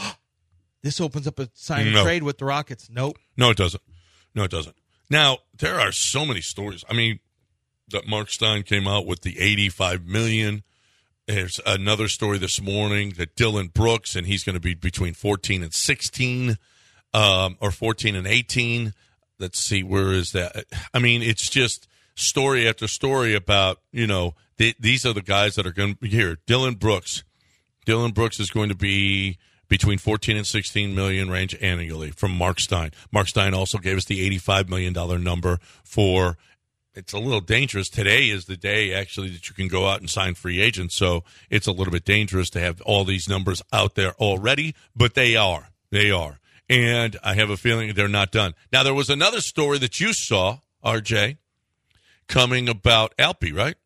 Speaker 1: this opens up a sign and
Speaker 2: No.
Speaker 1: trade with the Rockets. Nope.
Speaker 2: No, it doesn't. No, it doesn't. Now, there are so many stories. I mean, that Mark Stein came out with the eighty-five million dollars. There's another story this morning that Dylan Brooks, and he's going to be between fourteen and sixteen, um, or fourteen and eighteen. Let's see, where is that? I mean, it's just story after story about, you know, th- these are the guys that are going to be here. Dylan Brooks. Dylan Brooks is going to be between fourteen and sixteen million range annually from Mark Stein. Mark Stein also gave us the eighty-five million dollars number for, it's a little dangerous. Today is the day actually that you can go out and sign free agents. So it's a little bit dangerous to have all these numbers out there already, but they are. They are. And I have a feeling they're not done. Now, there was another story that you saw, R J, coming about Alpi, right?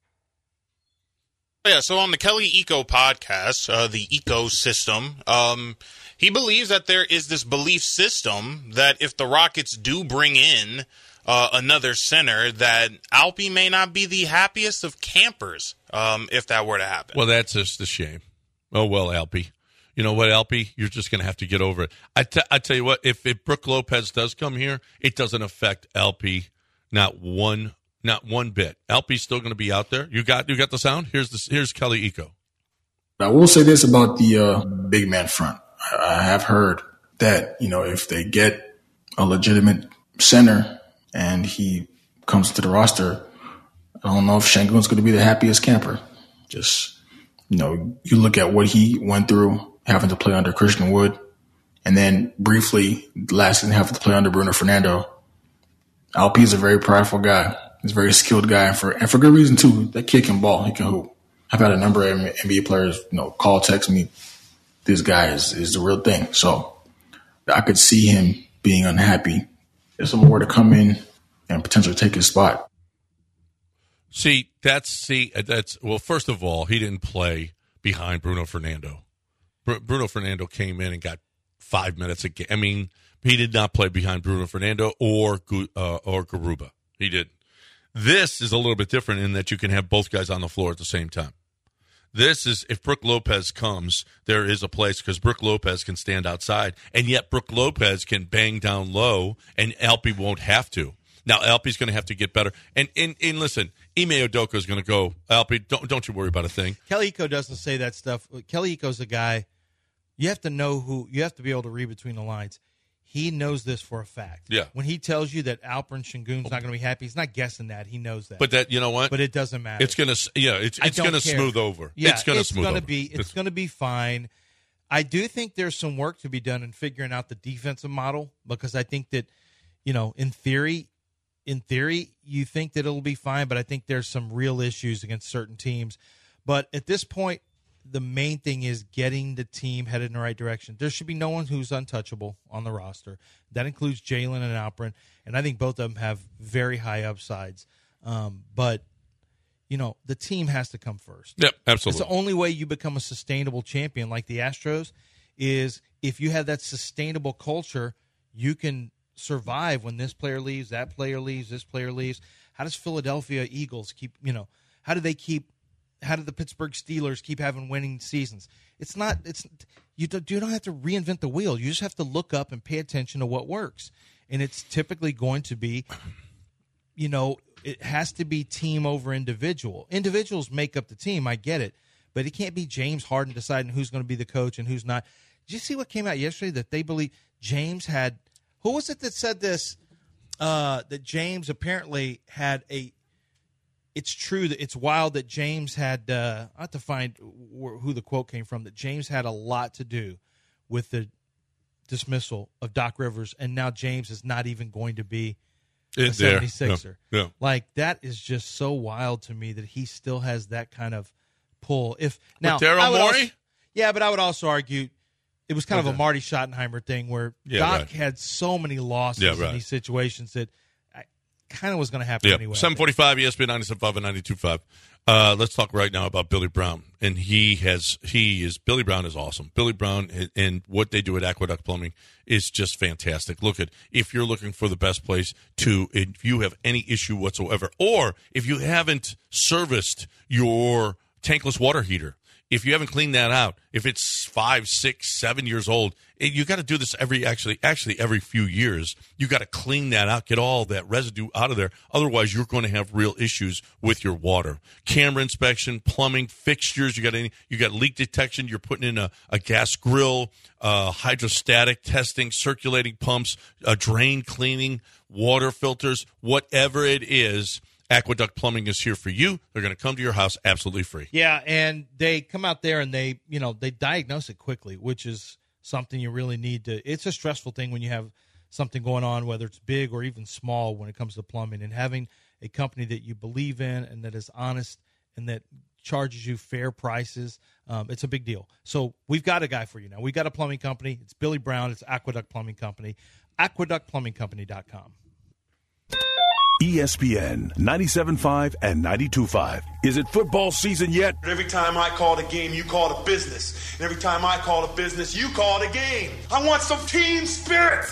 Speaker 3: Yeah, so on the Kelly Eco podcast, uh, the ecosystem, um, he believes that there is this belief system that if the Rockets do bring in uh, another center, that Alpi may not be the happiest of campers um, if that were to happen.
Speaker 2: Well, that's just a shame. Oh, well, Alpi. You know what, Alpi? You're just going to have to get over it. I, t- I tell you what, if, if Brooke Lopez does come here, it doesn't affect Alpi not one Not one bit. Alpi's still going to be out there. You got you got the sound? Here's the here's Kelly Eco.
Speaker 8: I will say this about the uh, big man front. I, I have heard that, you know, if they get a legitimate center and he comes to the roster, I don't know if Şengün's going to be the happiest camper. Just, you know, you look at what he went through having to play under Christian Wood, and then briefly last season having to play under Bruno Fernando. Alpi is a very prideful guy. He's a very skilled guy, and for and for good reason too. That kid can ball. He can hoop. I've had a number of N B A players, you know, call, text me. This guy is is the real thing. So I could see him being unhappy. There's some more to come in and potentially take his spot.
Speaker 2: See, that's see that's well. First of all, he didn't play behind Bruno Fernando. Br- Bruno Fernando came in and got five minutes a game. I mean, he did not play behind Bruno Fernando or uh, or Garuba. He didn't. This is a little bit different in that you can have both guys on the floor at the same time. This is, if Brook Lopez comes, there is a place because Brook Lopez can stand outside, and yet Brook Lopez can bang down low, and Alpi won't have to. Now, Alpi's going to have to get better. And, and, and listen, Ime Udoka is going to go, Alpi, don't, don't you worry about a thing.
Speaker 1: Kelly Iko doesn't say that stuff. Kelly Iko's a guy, you have to know who, you have to be able to read between the lines. He knows this for a fact.
Speaker 2: Yeah.
Speaker 1: When he tells you that Alperen Şengün's not going to be happy, he's not guessing that. He knows that.
Speaker 2: But that, you know what?
Speaker 1: But it doesn't matter.
Speaker 2: It's going to, yeah, it's,
Speaker 1: I
Speaker 2: it's
Speaker 1: don't
Speaker 2: going to
Speaker 1: care.
Speaker 2: smooth over.
Speaker 1: Yeah,
Speaker 2: it's going to smooth
Speaker 1: gonna
Speaker 2: over.
Speaker 1: Be, it's going to be fine. I do think there's some work to be done in figuring out the defensive model because I think that, you know, in theory, in theory, you think that it'll be fine, but I think there's some real issues against certain teams. But at this point, the main thing is getting the team headed in the right direction. There should be no one who's untouchable on the roster. That includes Jalen and Alperen, and I think both of them have very high upsides. Um, but, you know, the team has to come first.
Speaker 2: Yep, absolutely.
Speaker 1: It's the only way you become a sustainable champion like the Astros is if you have that sustainable culture, you can survive when this player leaves, that player leaves, this player leaves. How does Philadelphia Eagles keep, you know, how do they keep How do the Pittsburgh Steelers keep having winning seasons? It's not. It's you don't. You don't have to reinvent the wheel. You just have to look up and pay attention to what works, and it's typically going to be, you know, it has to be team over individual. Individuals make up the team. I get it, but it can't be James Harden deciding who's going to be the coach and who's not. Did you see what came out yesterday that they believe James had? Who was it that said this? Uh, that James apparently had a. It's true that it's wild that James had, uh, I have to find who the quote came from, that James had a lot to do with the dismissal of Doc Rivers, and now James is not even going to be a
Speaker 2: It, there.
Speaker 1: seventy-sixer.
Speaker 2: Yeah. Yeah.
Speaker 1: Like, that is just so wild to me that he still has that kind of pull. If now,
Speaker 2: Daryl
Speaker 1: I would
Speaker 2: Morey?
Speaker 1: also- yeah, but I would also argue it was kind of
Speaker 2: Okay.
Speaker 1: a Marty Schottenheimer thing where
Speaker 2: Yeah,
Speaker 1: Doc
Speaker 2: right.
Speaker 1: had so many losses
Speaker 2: Yeah, right.
Speaker 1: in these situations that I kind of was going to happen
Speaker 2: Yeah,
Speaker 1: anyway.
Speaker 2: seven forty-five, E S P N ninety-seven point five and ninety-two point five. Uh, let's talk right now about Billy Brown. And he has, he is, Billy Brown is awesome. Billy Brown and, and what they do at Aqueduct Plumbing is just fantastic. Look at, if you're looking for the best place to, if you have any issue whatsoever, or if you haven't serviced your tankless water heater, if you haven't cleaned that out, if it's five, six, seven years old, it, you got to do this every actually actually every few years. You got to clean that out, get all that residue out of there. Otherwise, you're going to have real issues with your water. Camera inspection, plumbing, fixtures. You got any? You got leak detection. You're putting in a, a gas grill, uh, hydrostatic testing, circulating pumps, a drain cleaning, water filters, whatever it is. Aqueduct Plumbing is here for you. They're going to come to your house absolutely free.
Speaker 1: Yeah, and they come out there and they, you know, they diagnose it quickly, which is something you really need to. It's a stressful thing when you have something going on, whether it's big or even small when it comes to plumbing, and having a company that you believe in and that is honest and that charges you fair prices, um, it's a big deal. So we've got a guy for you now. We've got a plumbing company. It's Billy Brown. It's Aqueduct Plumbing Company, aqueduct plumbing company dot com.
Speaker 4: E S P N ninety-seven point five and ninety-two point five. Is it football season yet?
Speaker 9: Every time I call the game, you call the business. And every time I call the business, you call the game. I want some team spirit.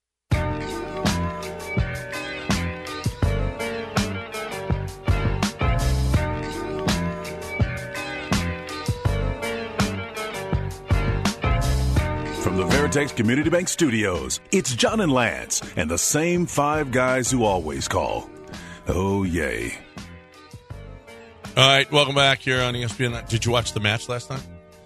Speaker 4: From the Veritex Community Bank Studios, it's John and Lance and the same five guys who always call. Oh, yay.
Speaker 2: All right, welcome back here on E S P N. Did you watch the match last night?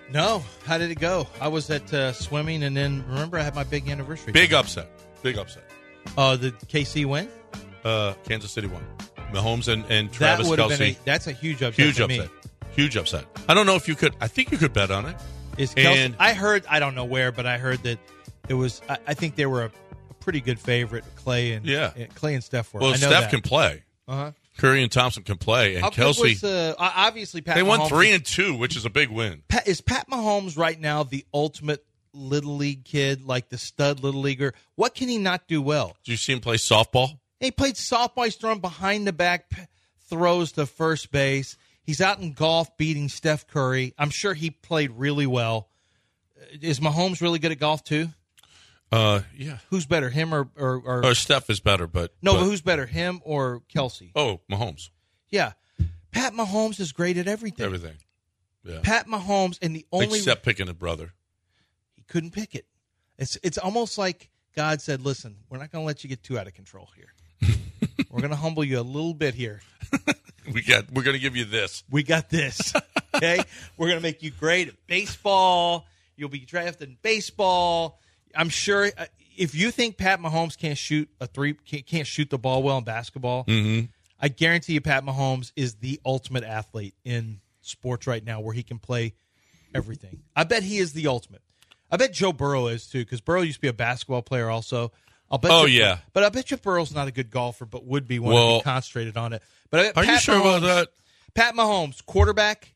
Speaker 1: No. How did it go? I was at uh, swimming, and then remember I had my big anniversary.
Speaker 2: Big upset. Big upset.
Speaker 1: Oh, uh, the K C win?
Speaker 2: Uh, Kansas City won. Mahomes and, and
Speaker 1: That
Speaker 2: Travis
Speaker 1: would have been
Speaker 2: Kelce.
Speaker 1: a, that's a huge upset.
Speaker 2: Huge
Speaker 1: for
Speaker 2: upset.
Speaker 1: Me.
Speaker 2: Huge upset. I don't know if you could. I think you could bet on it.
Speaker 1: Is Kelce,
Speaker 2: And-
Speaker 1: I heard, I don't know where, but I heard that it was, I, I think they were a, a pretty good favorite, Clay and
Speaker 2: Yeah.
Speaker 1: uh, Clay and Steph were.
Speaker 2: Well,
Speaker 1: I know
Speaker 2: Steph
Speaker 1: that.
Speaker 2: can play.
Speaker 1: Uh-huh.
Speaker 2: Curry and Thompson can play, and
Speaker 1: How good
Speaker 2: Kelsey.
Speaker 1: was, uh, obviously, Pat
Speaker 2: they won
Speaker 1: Mahomes
Speaker 2: three
Speaker 1: is-
Speaker 2: and two, which is a big win.
Speaker 1: Pat, is Pat Mahomes right now the ultimate little league kid, like the stud little leaguer? What can he not do well?
Speaker 2: Did you see him play softball?
Speaker 1: He played softball. He's throwing behind the back p- throws to first base. He's out in golf beating Steph Curry. I'm sure he played really well. Is Mahomes really good at golf too?
Speaker 2: Uh, yeah.
Speaker 1: Who's better, him or or, or
Speaker 2: Oh, Steph is better, but
Speaker 1: no?
Speaker 2: but,
Speaker 1: But who's better, him or Kelsey?
Speaker 2: Oh, Mahomes.
Speaker 1: Yeah, Pat Mahomes is great at everything.
Speaker 2: Everything. Yeah.
Speaker 1: Pat Mahomes, and the only
Speaker 2: Except picking a brother.
Speaker 1: he couldn't pick it. It's it's almost like God said, "Listen, we're not going to let you get too out of control here. We're going to humble you a little bit here.
Speaker 2: We got. We're going to give you this.
Speaker 1: We got this. Okay, we're going to make you great at baseball. You'll be drafted in baseball. I'm sure uh, if you think Pat Mahomes can't shoot a three, can't, can't shoot the ball well in basketball,
Speaker 2: Mm-hmm.
Speaker 1: I guarantee you, Pat Mahomes is the ultimate athlete in sports right now, where he can play everything. I bet he is the ultimate. I bet Joe Burrow is too, because Burrow used to be a basketball player also. I'll bet
Speaker 2: Oh,
Speaker 1: you,
Speaker 2: yeah.
Speaker 1: but I bet you Burrow's not a good golfer, but would be one
Speaker 2: Well-
Speaker 1: if he concentrated on it. But I bet
Speaker 2: Are
Speaker 1: Pat
Speaker 2: you sure
Speaker 1: Mahomes,
Speaker 2: about that?
Speaker 1: Pat Mahomes, quarterback,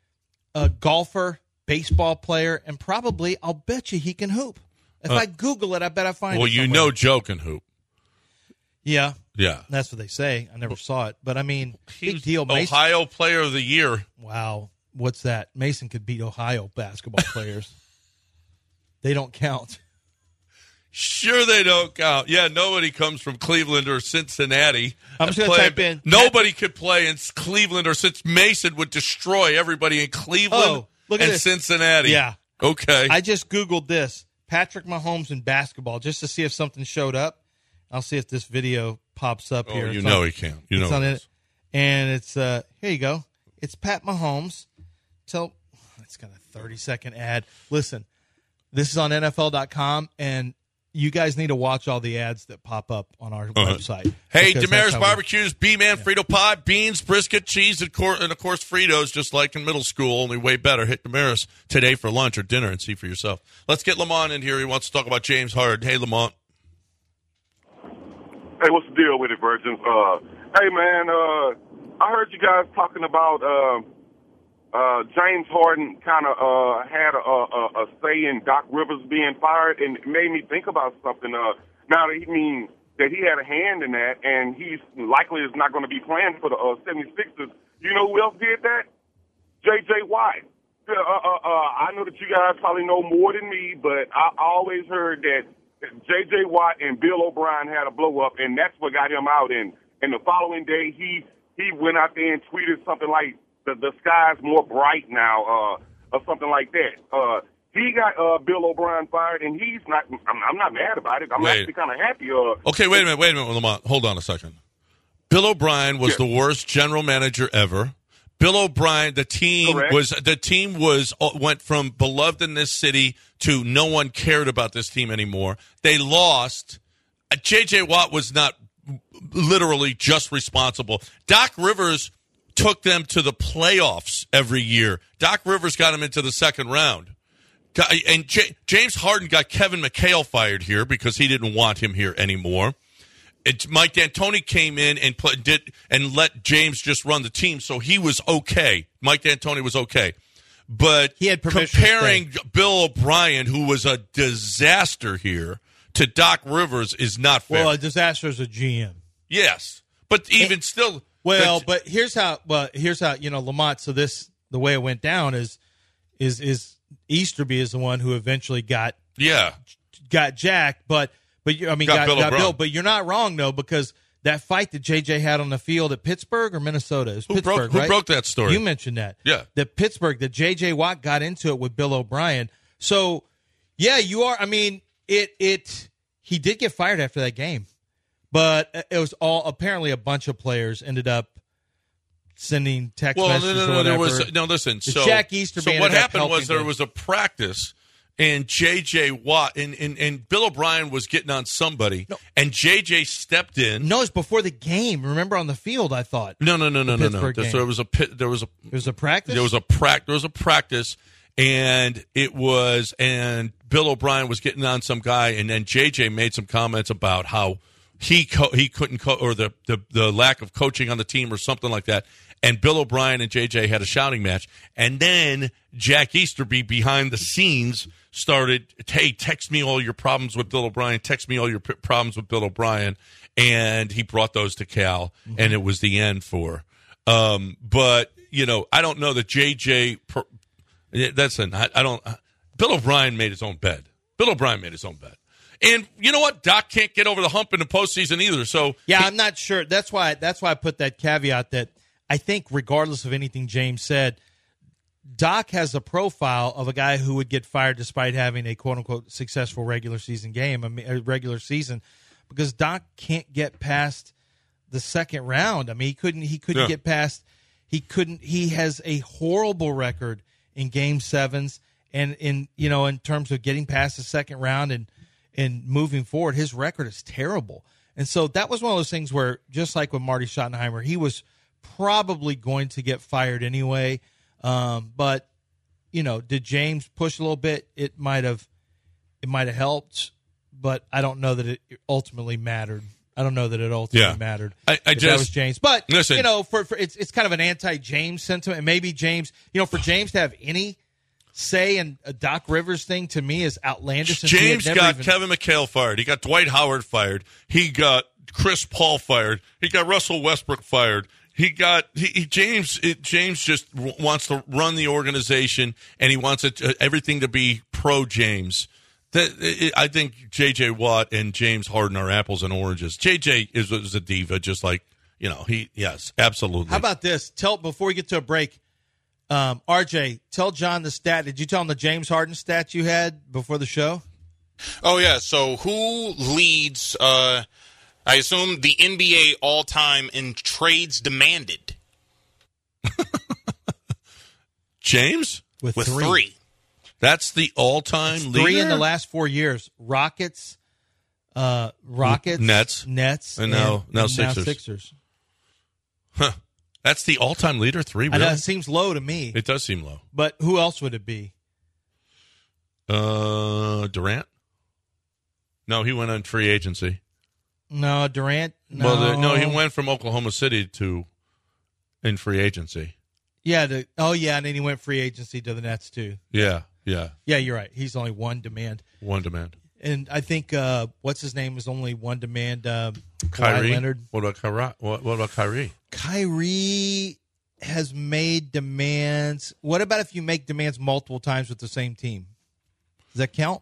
Speaker 1: a golfer, baseball player, and probably I'll bet you he can hoop. If
Speaker 2: Uh,
Speaker 1: I Google it, I bet I find
Speaker 2: Well,
Speaker 1: it.
Speaker 2: you
Speaker 1: somewhere.
Speaker 2: know Joe can hoop.
Speaker 1: Yeah,
Speaker 2: Yeah.
Speaker 1: that's what they say. I never saw it, but I mean,
Speaker 2: He
Speaker 1: big
Speaker 2: was
Speaker 1: deal. Mason,
Speaker 2: Ohio Player of the Year.
Speaker 1: wow, what's that? Mason could beat Ohio basketball players. They don't count.
Speaker 2: Sure, they don't count. Yeah, nobody comes from Cleveland or Cincinnati.
Speaker 1: I'm just gonna
Speaker 2: Play-
Speaker 1: type in-
Speaker 2: Nobody could play in Cleveland or since Mason would destroy everybody in Cleveland
Speaker 1: Oh, look at
Speaker 2: and
Speaker 1: this.
Speaker 2: Cincinnati.
Speaker 1: Yeah.
Speaker 2: Okay.
Speaker 1: I just Googled this, Patrick Mahomes in basketball, just to see if something showed up. I'll see if this video pops up
Speaker 2: oh,
Speaker 1: here.
Speaker 2: you
Speaker 1: It's
Speaker 2: know
Speaker 1: on-
Speaker 2: he can. You
Speaker 1: it's
Speaker 2: know
Speaker 1: on
Speaker 2: it
Speaker 1: it.
Speaker 2: is.
Speaker 1: And it's, uh, here you go. It's Pat Mahomes. Tell, it's got a thirty second ad. Listen, this is on N F L dot com, and you guys need to watch all the ads that pop up on our
Speaker 2: Uh-huh.
Speaker 1: website.
Speaker 2: Hey,
Speaker 1: because that's
Speaker 2: Damaris
Speaker 1: how we-
Speaker 2: Barbecues, B-Man Frito Pie, beans, brisket, cheese, and, cor- and of course Fritos, just like in middle school, only way better. Hit Damaris today for lunch or dinner and see for yourself. Let's get Lamont in here. He wants to talk about James Harden. Hey, Lamont.
Speaker 10: Hey, what's the deal with it, Virgins? Uh, hey, man, uh, I heard you guys talking about uh, uh, James Harden kind of uh, had a, a, a say in Doc Rivers being fired, and it made me think about something. Uh, now that he mean that he had a hand in that, and he's likely is not going to be playing for the uh, seventy-sixers. You know who else did that? J J. Watt. Uh, uh, uh, I know that you guys probably know more than me, but I always heard that J J. Watt and Bill O'Brien had a blow up, and that's what got him out. And, and the following day, he he went out there and tweeted something like, the, the sky's more bright now, uh, or something like that. Uh, he got uh, Bill O'Brien fired, and he's not, I'm, I'm not mad about it. I'm
Speaker 2: Wait.
Speaker 10: actually kind of happy. Uh,
Speaker 2: Okay, wait a minute, wait a minute, Lamont. Hold on a second. Bill O'Brien was
Speaker 10: Yeah.
Speaker 2: the worst general manager ever. Bill O'Brien, the team
Speaker 10: Correct.
Speaker 2: was the team was uh, went from beloved in this city to no one cared about this team anymore. They lost. Uh, J J. Watt was not literally just responsible. Doc Rivers took them to the playoffs every year. Doc Rivers got them into the second round. Got- And J- James Harden got Kevin McHale fired here because he didn't want him here anymore. It's Mike D'Antoni came in and play, did and let James just run the team, so he was okay. Mike D'Antoni was okay, but
Speaker 1: He had permission to
Speaker 2: comparing Bill O'Brien, who was a disaster here, to Doc Rivers is not fair.
Speaker 1: Well, a disaster as a G M.
Speaker 2: Yes, but even still,
Speaker 1: Well,
Speaker 2: that's-
Speaker 1: but here's how. Well, here's how you know Lamont. So this the way it went down is is is Easterby is the one who eventually got
Speaker 2: yeah,
Speaker 1: got Jack, but but you, I mean
Speaker 2: Got
Speaker 1: got,
Speaker 2: Bill
Speaker 1: got
Speaker 2: O'Brien.
Speaker 1: Bill. But you're not wrong though, because that fight that J J had on the field at Pittsburgh or Minnesota, it was
Speaker 2: Who
Speaker 1: Pittsburgh,
Speaker 2: broke- who
Speaker 1: right?
Speaker 2: broke that story?
Speaker 1: You mentioned that.
Speaker 2: Yeah.
Speaker 1: that Pittsburgh, that J J Watt got into it with Bill O'Brien. So yeah, you are. I mean, it it he did get fired after that game, but it was all apparently a bunch of players ended up sending text
Speaker 2: Well,
Speaker 1: messages
Speaker 2: no, no,
Speaker 1: or
Speaker 2: no,
Speaker 1: whatever.
Speaker 2: there was no. Listen,
Speaker 1: The
Speaker 2: so
Speaker 1: Jack Easterby
Speaker 2: So what
Speaker 1: ended up
Speaker 2: happened was
Speaker 1: helping
Speaker 2: there
Speaker 1: to-
Speaker 2: was a practice, and J J Watt and, and, and Bill O'Brien was getting on somebody, and J J stepped in.
Speaker 1: No, it's before the game. Remember on the field, I thought.
Speaker 2: No, no, no, no,
Speaker 1: The
Speaker 2: no, no.
Speaker 1: Pittsburgh
Speaker 2: There,
Speaker 1: game.
Speaker 2: so there was a pit, there was a
Speaker 1: There was a practice?
Speaker 2: There was a prac there was a practice, and it was and Bill O'Brien was getting on some guy, and then J J made some comments about how he co- he couldn't co- or the, the the lack of coaching on the team or something like that. And Bill O'Brien and J J had a shouting match. And then Jack Easterby behind the scenes started, hey, text me all your problems with Bill O'Brien. Text me all your p- problems with Bill O'Brien. And he brought those to Cal, mm-hmm. and it was the end for. Um, but, you know, I don't know that J J per, – that's an – I, I don't – Bill O'Brien made his own bed. Bill O'Brien made his own bed. And you know what? Doc can't get over the hump in the postseason either. So
Speaker 1: yeah,
Speaker 2: he,
Speaker 1: I'm not sure. That's why. That's why I put that caveat that I think, regardless of anything James said, Doc has a profile of a guy who would get fired despite having a quote unquote successful regular season game, I mean, a regular season, because Doc can't get past the second round. I mean, he couldn't. He couldn't
Speaker 2: Yeah.
Speaker 1: get past. He couldn't. He has a horrible record in game sevens, and in you know in terms of getting past the second round and. And moving forward, his record is terrible. And so that was one of those things where, just like with Marty Schottenheimer, he was probably going to get fired anyway. Um, but, you know, did James push a little bit? It might have it might have helped, but I don't know that it ultimately mattered. I don't know that it ultimately
Speaker 2: Yeah.
Speaker 1: mattered.
Speaker 2: I, I
Speaker 1: if
Speaker 2: just
Speaker 1: that was James. But,
Speaker 2: listen,
Speaker 1: you know, for, for it's it's kind of an anti-James sentiment. And maybe James, you know, for James to have any say and a Doc Rivers thing to me is outlandish. since he had
Speaker 2: James
Speaker 1: never
Speaker 2: got
Speaker 1: even-
Speaker 2: Kevin McHale fired. He got Dwight Howard fired. He got Chris Paul fired. He got Russell Westbrook fired. He got he, he James. It, James just w- wants to run the organization, and he wants it to, everything to be pro James. That it, I think J J Watt and James Harden are apples and oranges. J J is, is a diva, just like you know he. Yes, absolutely.
Speaker 1: How about this? Tell before we get to a break. Um, R J, tell John the stat. Did you tell him the James Harden stat you had before the show?
Speaker 3: Oh, yeah. So who leads, uh, I assume, the N B A all-time in trades demanded?
Speaker 2: James?
Speaker 1: With,
Speaker 3: With
Speaker 1: three.
Speaker 3: three.
Speaker 2: That's the all-time leader?
Speaker 1: Three in the last four years. Rockets, uh, Rockets,
Speaker 2: Nets.
Speaker 1: Nets,
Speaker 2: And now- now
Speaker 1: and
Speaker 2: Sixers.
Speaker 1: Sixers.
Speaker 2: Huh. That's the all-time leader, three,
Speaker 1: I
Speaker 2: really?
Speaker 1: know, it seems low to me.
Speaker 2: It does seem low.
Speaker 1: But who else would it be?
Speaker 2: Uh, Durant? No, he went on free agency.
Speaker 1: No, Durant. No,
Speaker 2: Well, the, no, he went from Oklahoma City to in free agency.
Speaker 1: Yeah. The, oh, yeah, and then he went free agency to the Nets too.
Speaker 2: Yeah, yeah.
Speaker 1: Yeah, you're right. He's only one demand.
Speaker 2: One demand.
Speaker 1: And I think uh, what's his name was only one demand. Uh,
Speaker 2: Kyrie.
Speaker 1: Kawhi Leonard.
Speaker 2: What about Kyrie? What, what about Kyrie?
Speaker 1: Kyrie has made demands. What about if you make demands multiple times with the same team? Does that count?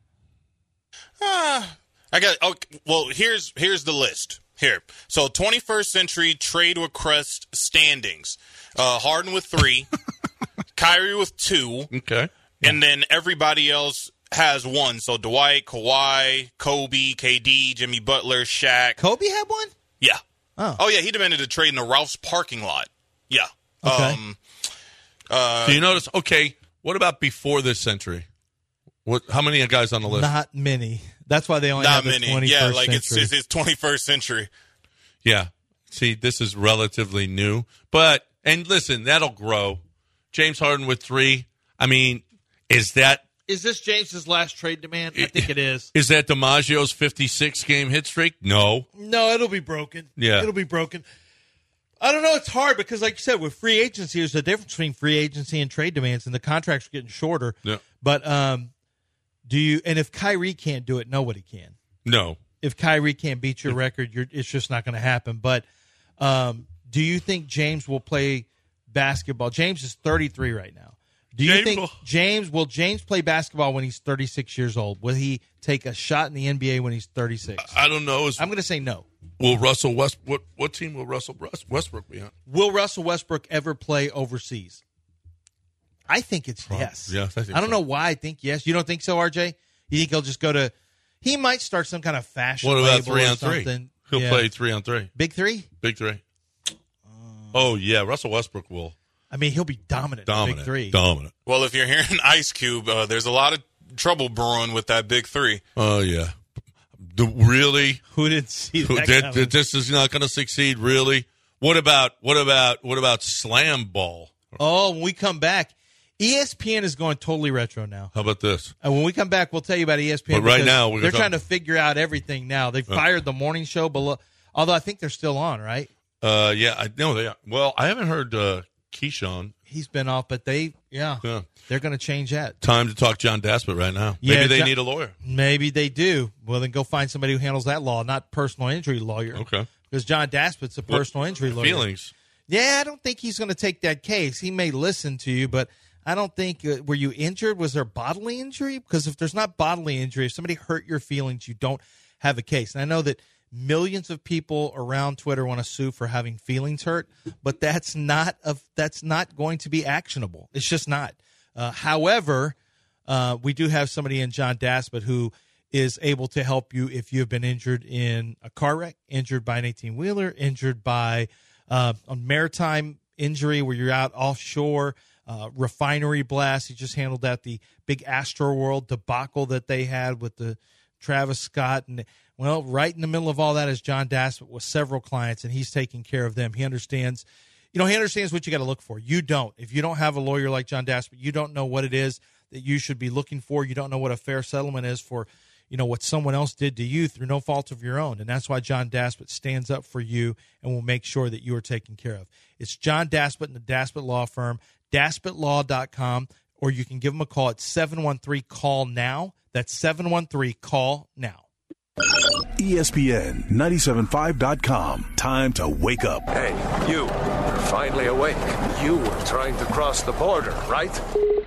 Speaker 3: Ah, I got. Oh, well, here's here's the list. Here, so twenty-first century trade request standings: uh, Harden with three, Kyrie with two,
Speaker 2: Okay.
Speaker 3: and then everybody else has one. So Dwight, Kawhi, Kobe, K D, Jimmy Butler, Shaq.
Speaker 1: Kobe had one?
Speaker 3: Yeah.
Speaker 1: Oh.
Speaker 3: Oh yeah, he demanded a trade in the Ralph's parking lot. Yeah.
Speaker 1: Okay.
Speaker 3: Um, uh,
Speaker 2: Do you notice? Okay, what about before this century? What? How many guys on the list?
Speaker 1: Not many. That's why they only
Speaker 3: not
Speaker 1: have the
Speaker 3: many.
Speaker 1: twenty-first
Speaker 3: Yeah, like
Speaker 1: century.
Speaker 3: it's, it's it's twenty-first century.
Speaker 2: Yeah. See, this is relatively new, but and listen, that'll grow. James Harden with three. I mean, is that
Speaker 1: Is this James's last trade demand? I think it is.
Speaker 2: is that DiMaggio's fifty-six game hit streak? No.
Speaker 1: No, it'll be broken.
Speaker 2: Yeah.
Speaker 1: It'll be broken. I don't know. It's hard because, like you said, with free agency, there's a difference between free agency and trade demands, and the contracts are getting shorter.
Speaker 2: Yeah.
Speaker 1: But um, do you? And if Kyrie can't do it, nobody can.
Speaker 2: No.
Speaker 1: If Kyrie can't beat your record, you're, it's just not going to happen. But um, do you think James will play basketball? James is thirty-three right now. Do you
Speaker 2: James
Speaker 1: think
Speaker 2: will-
Speaker 1: James will James play basketball when he's thirty-six years old? Will he take a shot in the N B A when he's thirty-six?
Speaker 2: I don't know. Is,
Speaker 1: I'm going to say no.
Speaker 2: will Russell West? What what team will Russell West- Westbrook be on?
Speaker 1: Will Russell Westbrook ever play overseas? I think it's yes.
Speaker 2: Yeah, I think
Speaker 1: I don't
Speaker 2: so.
Speaker 1: know why I think yes. You don't think so, R J? You think he'll just go to? He might start some kind of fashion.
Speaker 2: What about
Speaker 1: label
Speaker 2: three
Speaker 1: or
Speaker 2: on three?
Speaker 1: something.
Speaker 2: He'll
Speaker 1: Yeah.
Speaker 2: play three on three.
Speaker 1: Big three.
Speaker 2: Big three. Oh, yeah. Russell Westbrook will.
Speaker 1: I mean, he'll be dominant.
Speaker 2: Dominant.
Speaker 1: Big three.
Speaker 2: Dominant.
Speaker 3: Well, if you're hearing Ice Cube, uh, there's a lot of trouble brewing with that big three.
Speaker 2: Oh, yeah. The, really?
Speaker 1: Who didn't see that?
Speaker 2: Did,
Speaker 1: coming?
Speaker 2: this is not going to succeed, really? What about what about what about slam ball?
Speaker 1: Oh, when we come back, E S P N is going totally retro now.
Speaker 2: How about this?
Speaker 1: And when we come back, we'll tell you about E S P N.
Speaker 2: But right
Speaker 1: because
Speaker 2: now, we're
Speaker 1: they're
Speaker 2: gonna
Speaker 1: trying
Speaker 2: talk-
Speaker 1: to figure out everything now. They've
Speaker 2: Uh.
Speaker 1: fired the morning show below, although I think they're still on, right?
Speaker 2: Uh, yeah, I know they are. Well, I haven't heard uh, Keyshawn.
Speaker 1: He's been off, but they, yeah,
Speaker 2: Yeah.
Speaker 1: they're going to change that.
Speaker 2: Time to talk John Daspit right now.
Speaker 1: Yeah,
Speaker 2: Maybe they
Speaker 1: John-
Speaker 2: need a lawyer.
Speaker 1: Maybe they do. Well, then go find somebody who handles that law, not personal injury lawyer.
Speaker 2: Okay.
Speaker 1: Because John Daspit's a
Speaker 2: What-
Speaker 1: personal injury lawyer.
Speaker 2: Feelings.
Speaker 1: Yeah, I don't think he's going to take that case. He may listen to you, but I don't think. Uh, were you injured? Was there bodily injury? Because if there's not bodily injury, if somebody hurt your feelings, you don't have a case. And I know that millions of people around Twitter want to sue for having feelings hurt, but that's not a, that's not going to be actionable. It's just not. Uh, however, uh, we do have somebody in John Daspit who is able to help you if you have been injured in a car wreck, injured by an eighteen-wheeler, injured by uh, a maritime injury where you're out offshore, uh, refinery blast. He just handled that, the big Astroworld debacle that they had with the Travis Scott. And, well, right in the middle of all that is John Daspit with several clients, and he's taking care of them. He understands, you know, he understands what you got to look for. You don't. If you don't have a lawyer like John Daspit, you don't know what it is that you should be looking for. You don't know what a fair settlement is for, you know, what someone else did to you through no fault of your own. And that's why John Daspit stands up for you and will make sure that you are taken care of. It's John Daspit and the Daspit Law Firm, daspit law dot com, or you can give them a call at seven one three, call now. That's seven one three, call now.
Speaker 4: E S P N ninety-seven point five dot com. Time to wake up.
Speaker 11: Hey, you. You're finally awake. You were trying to cross the border, right?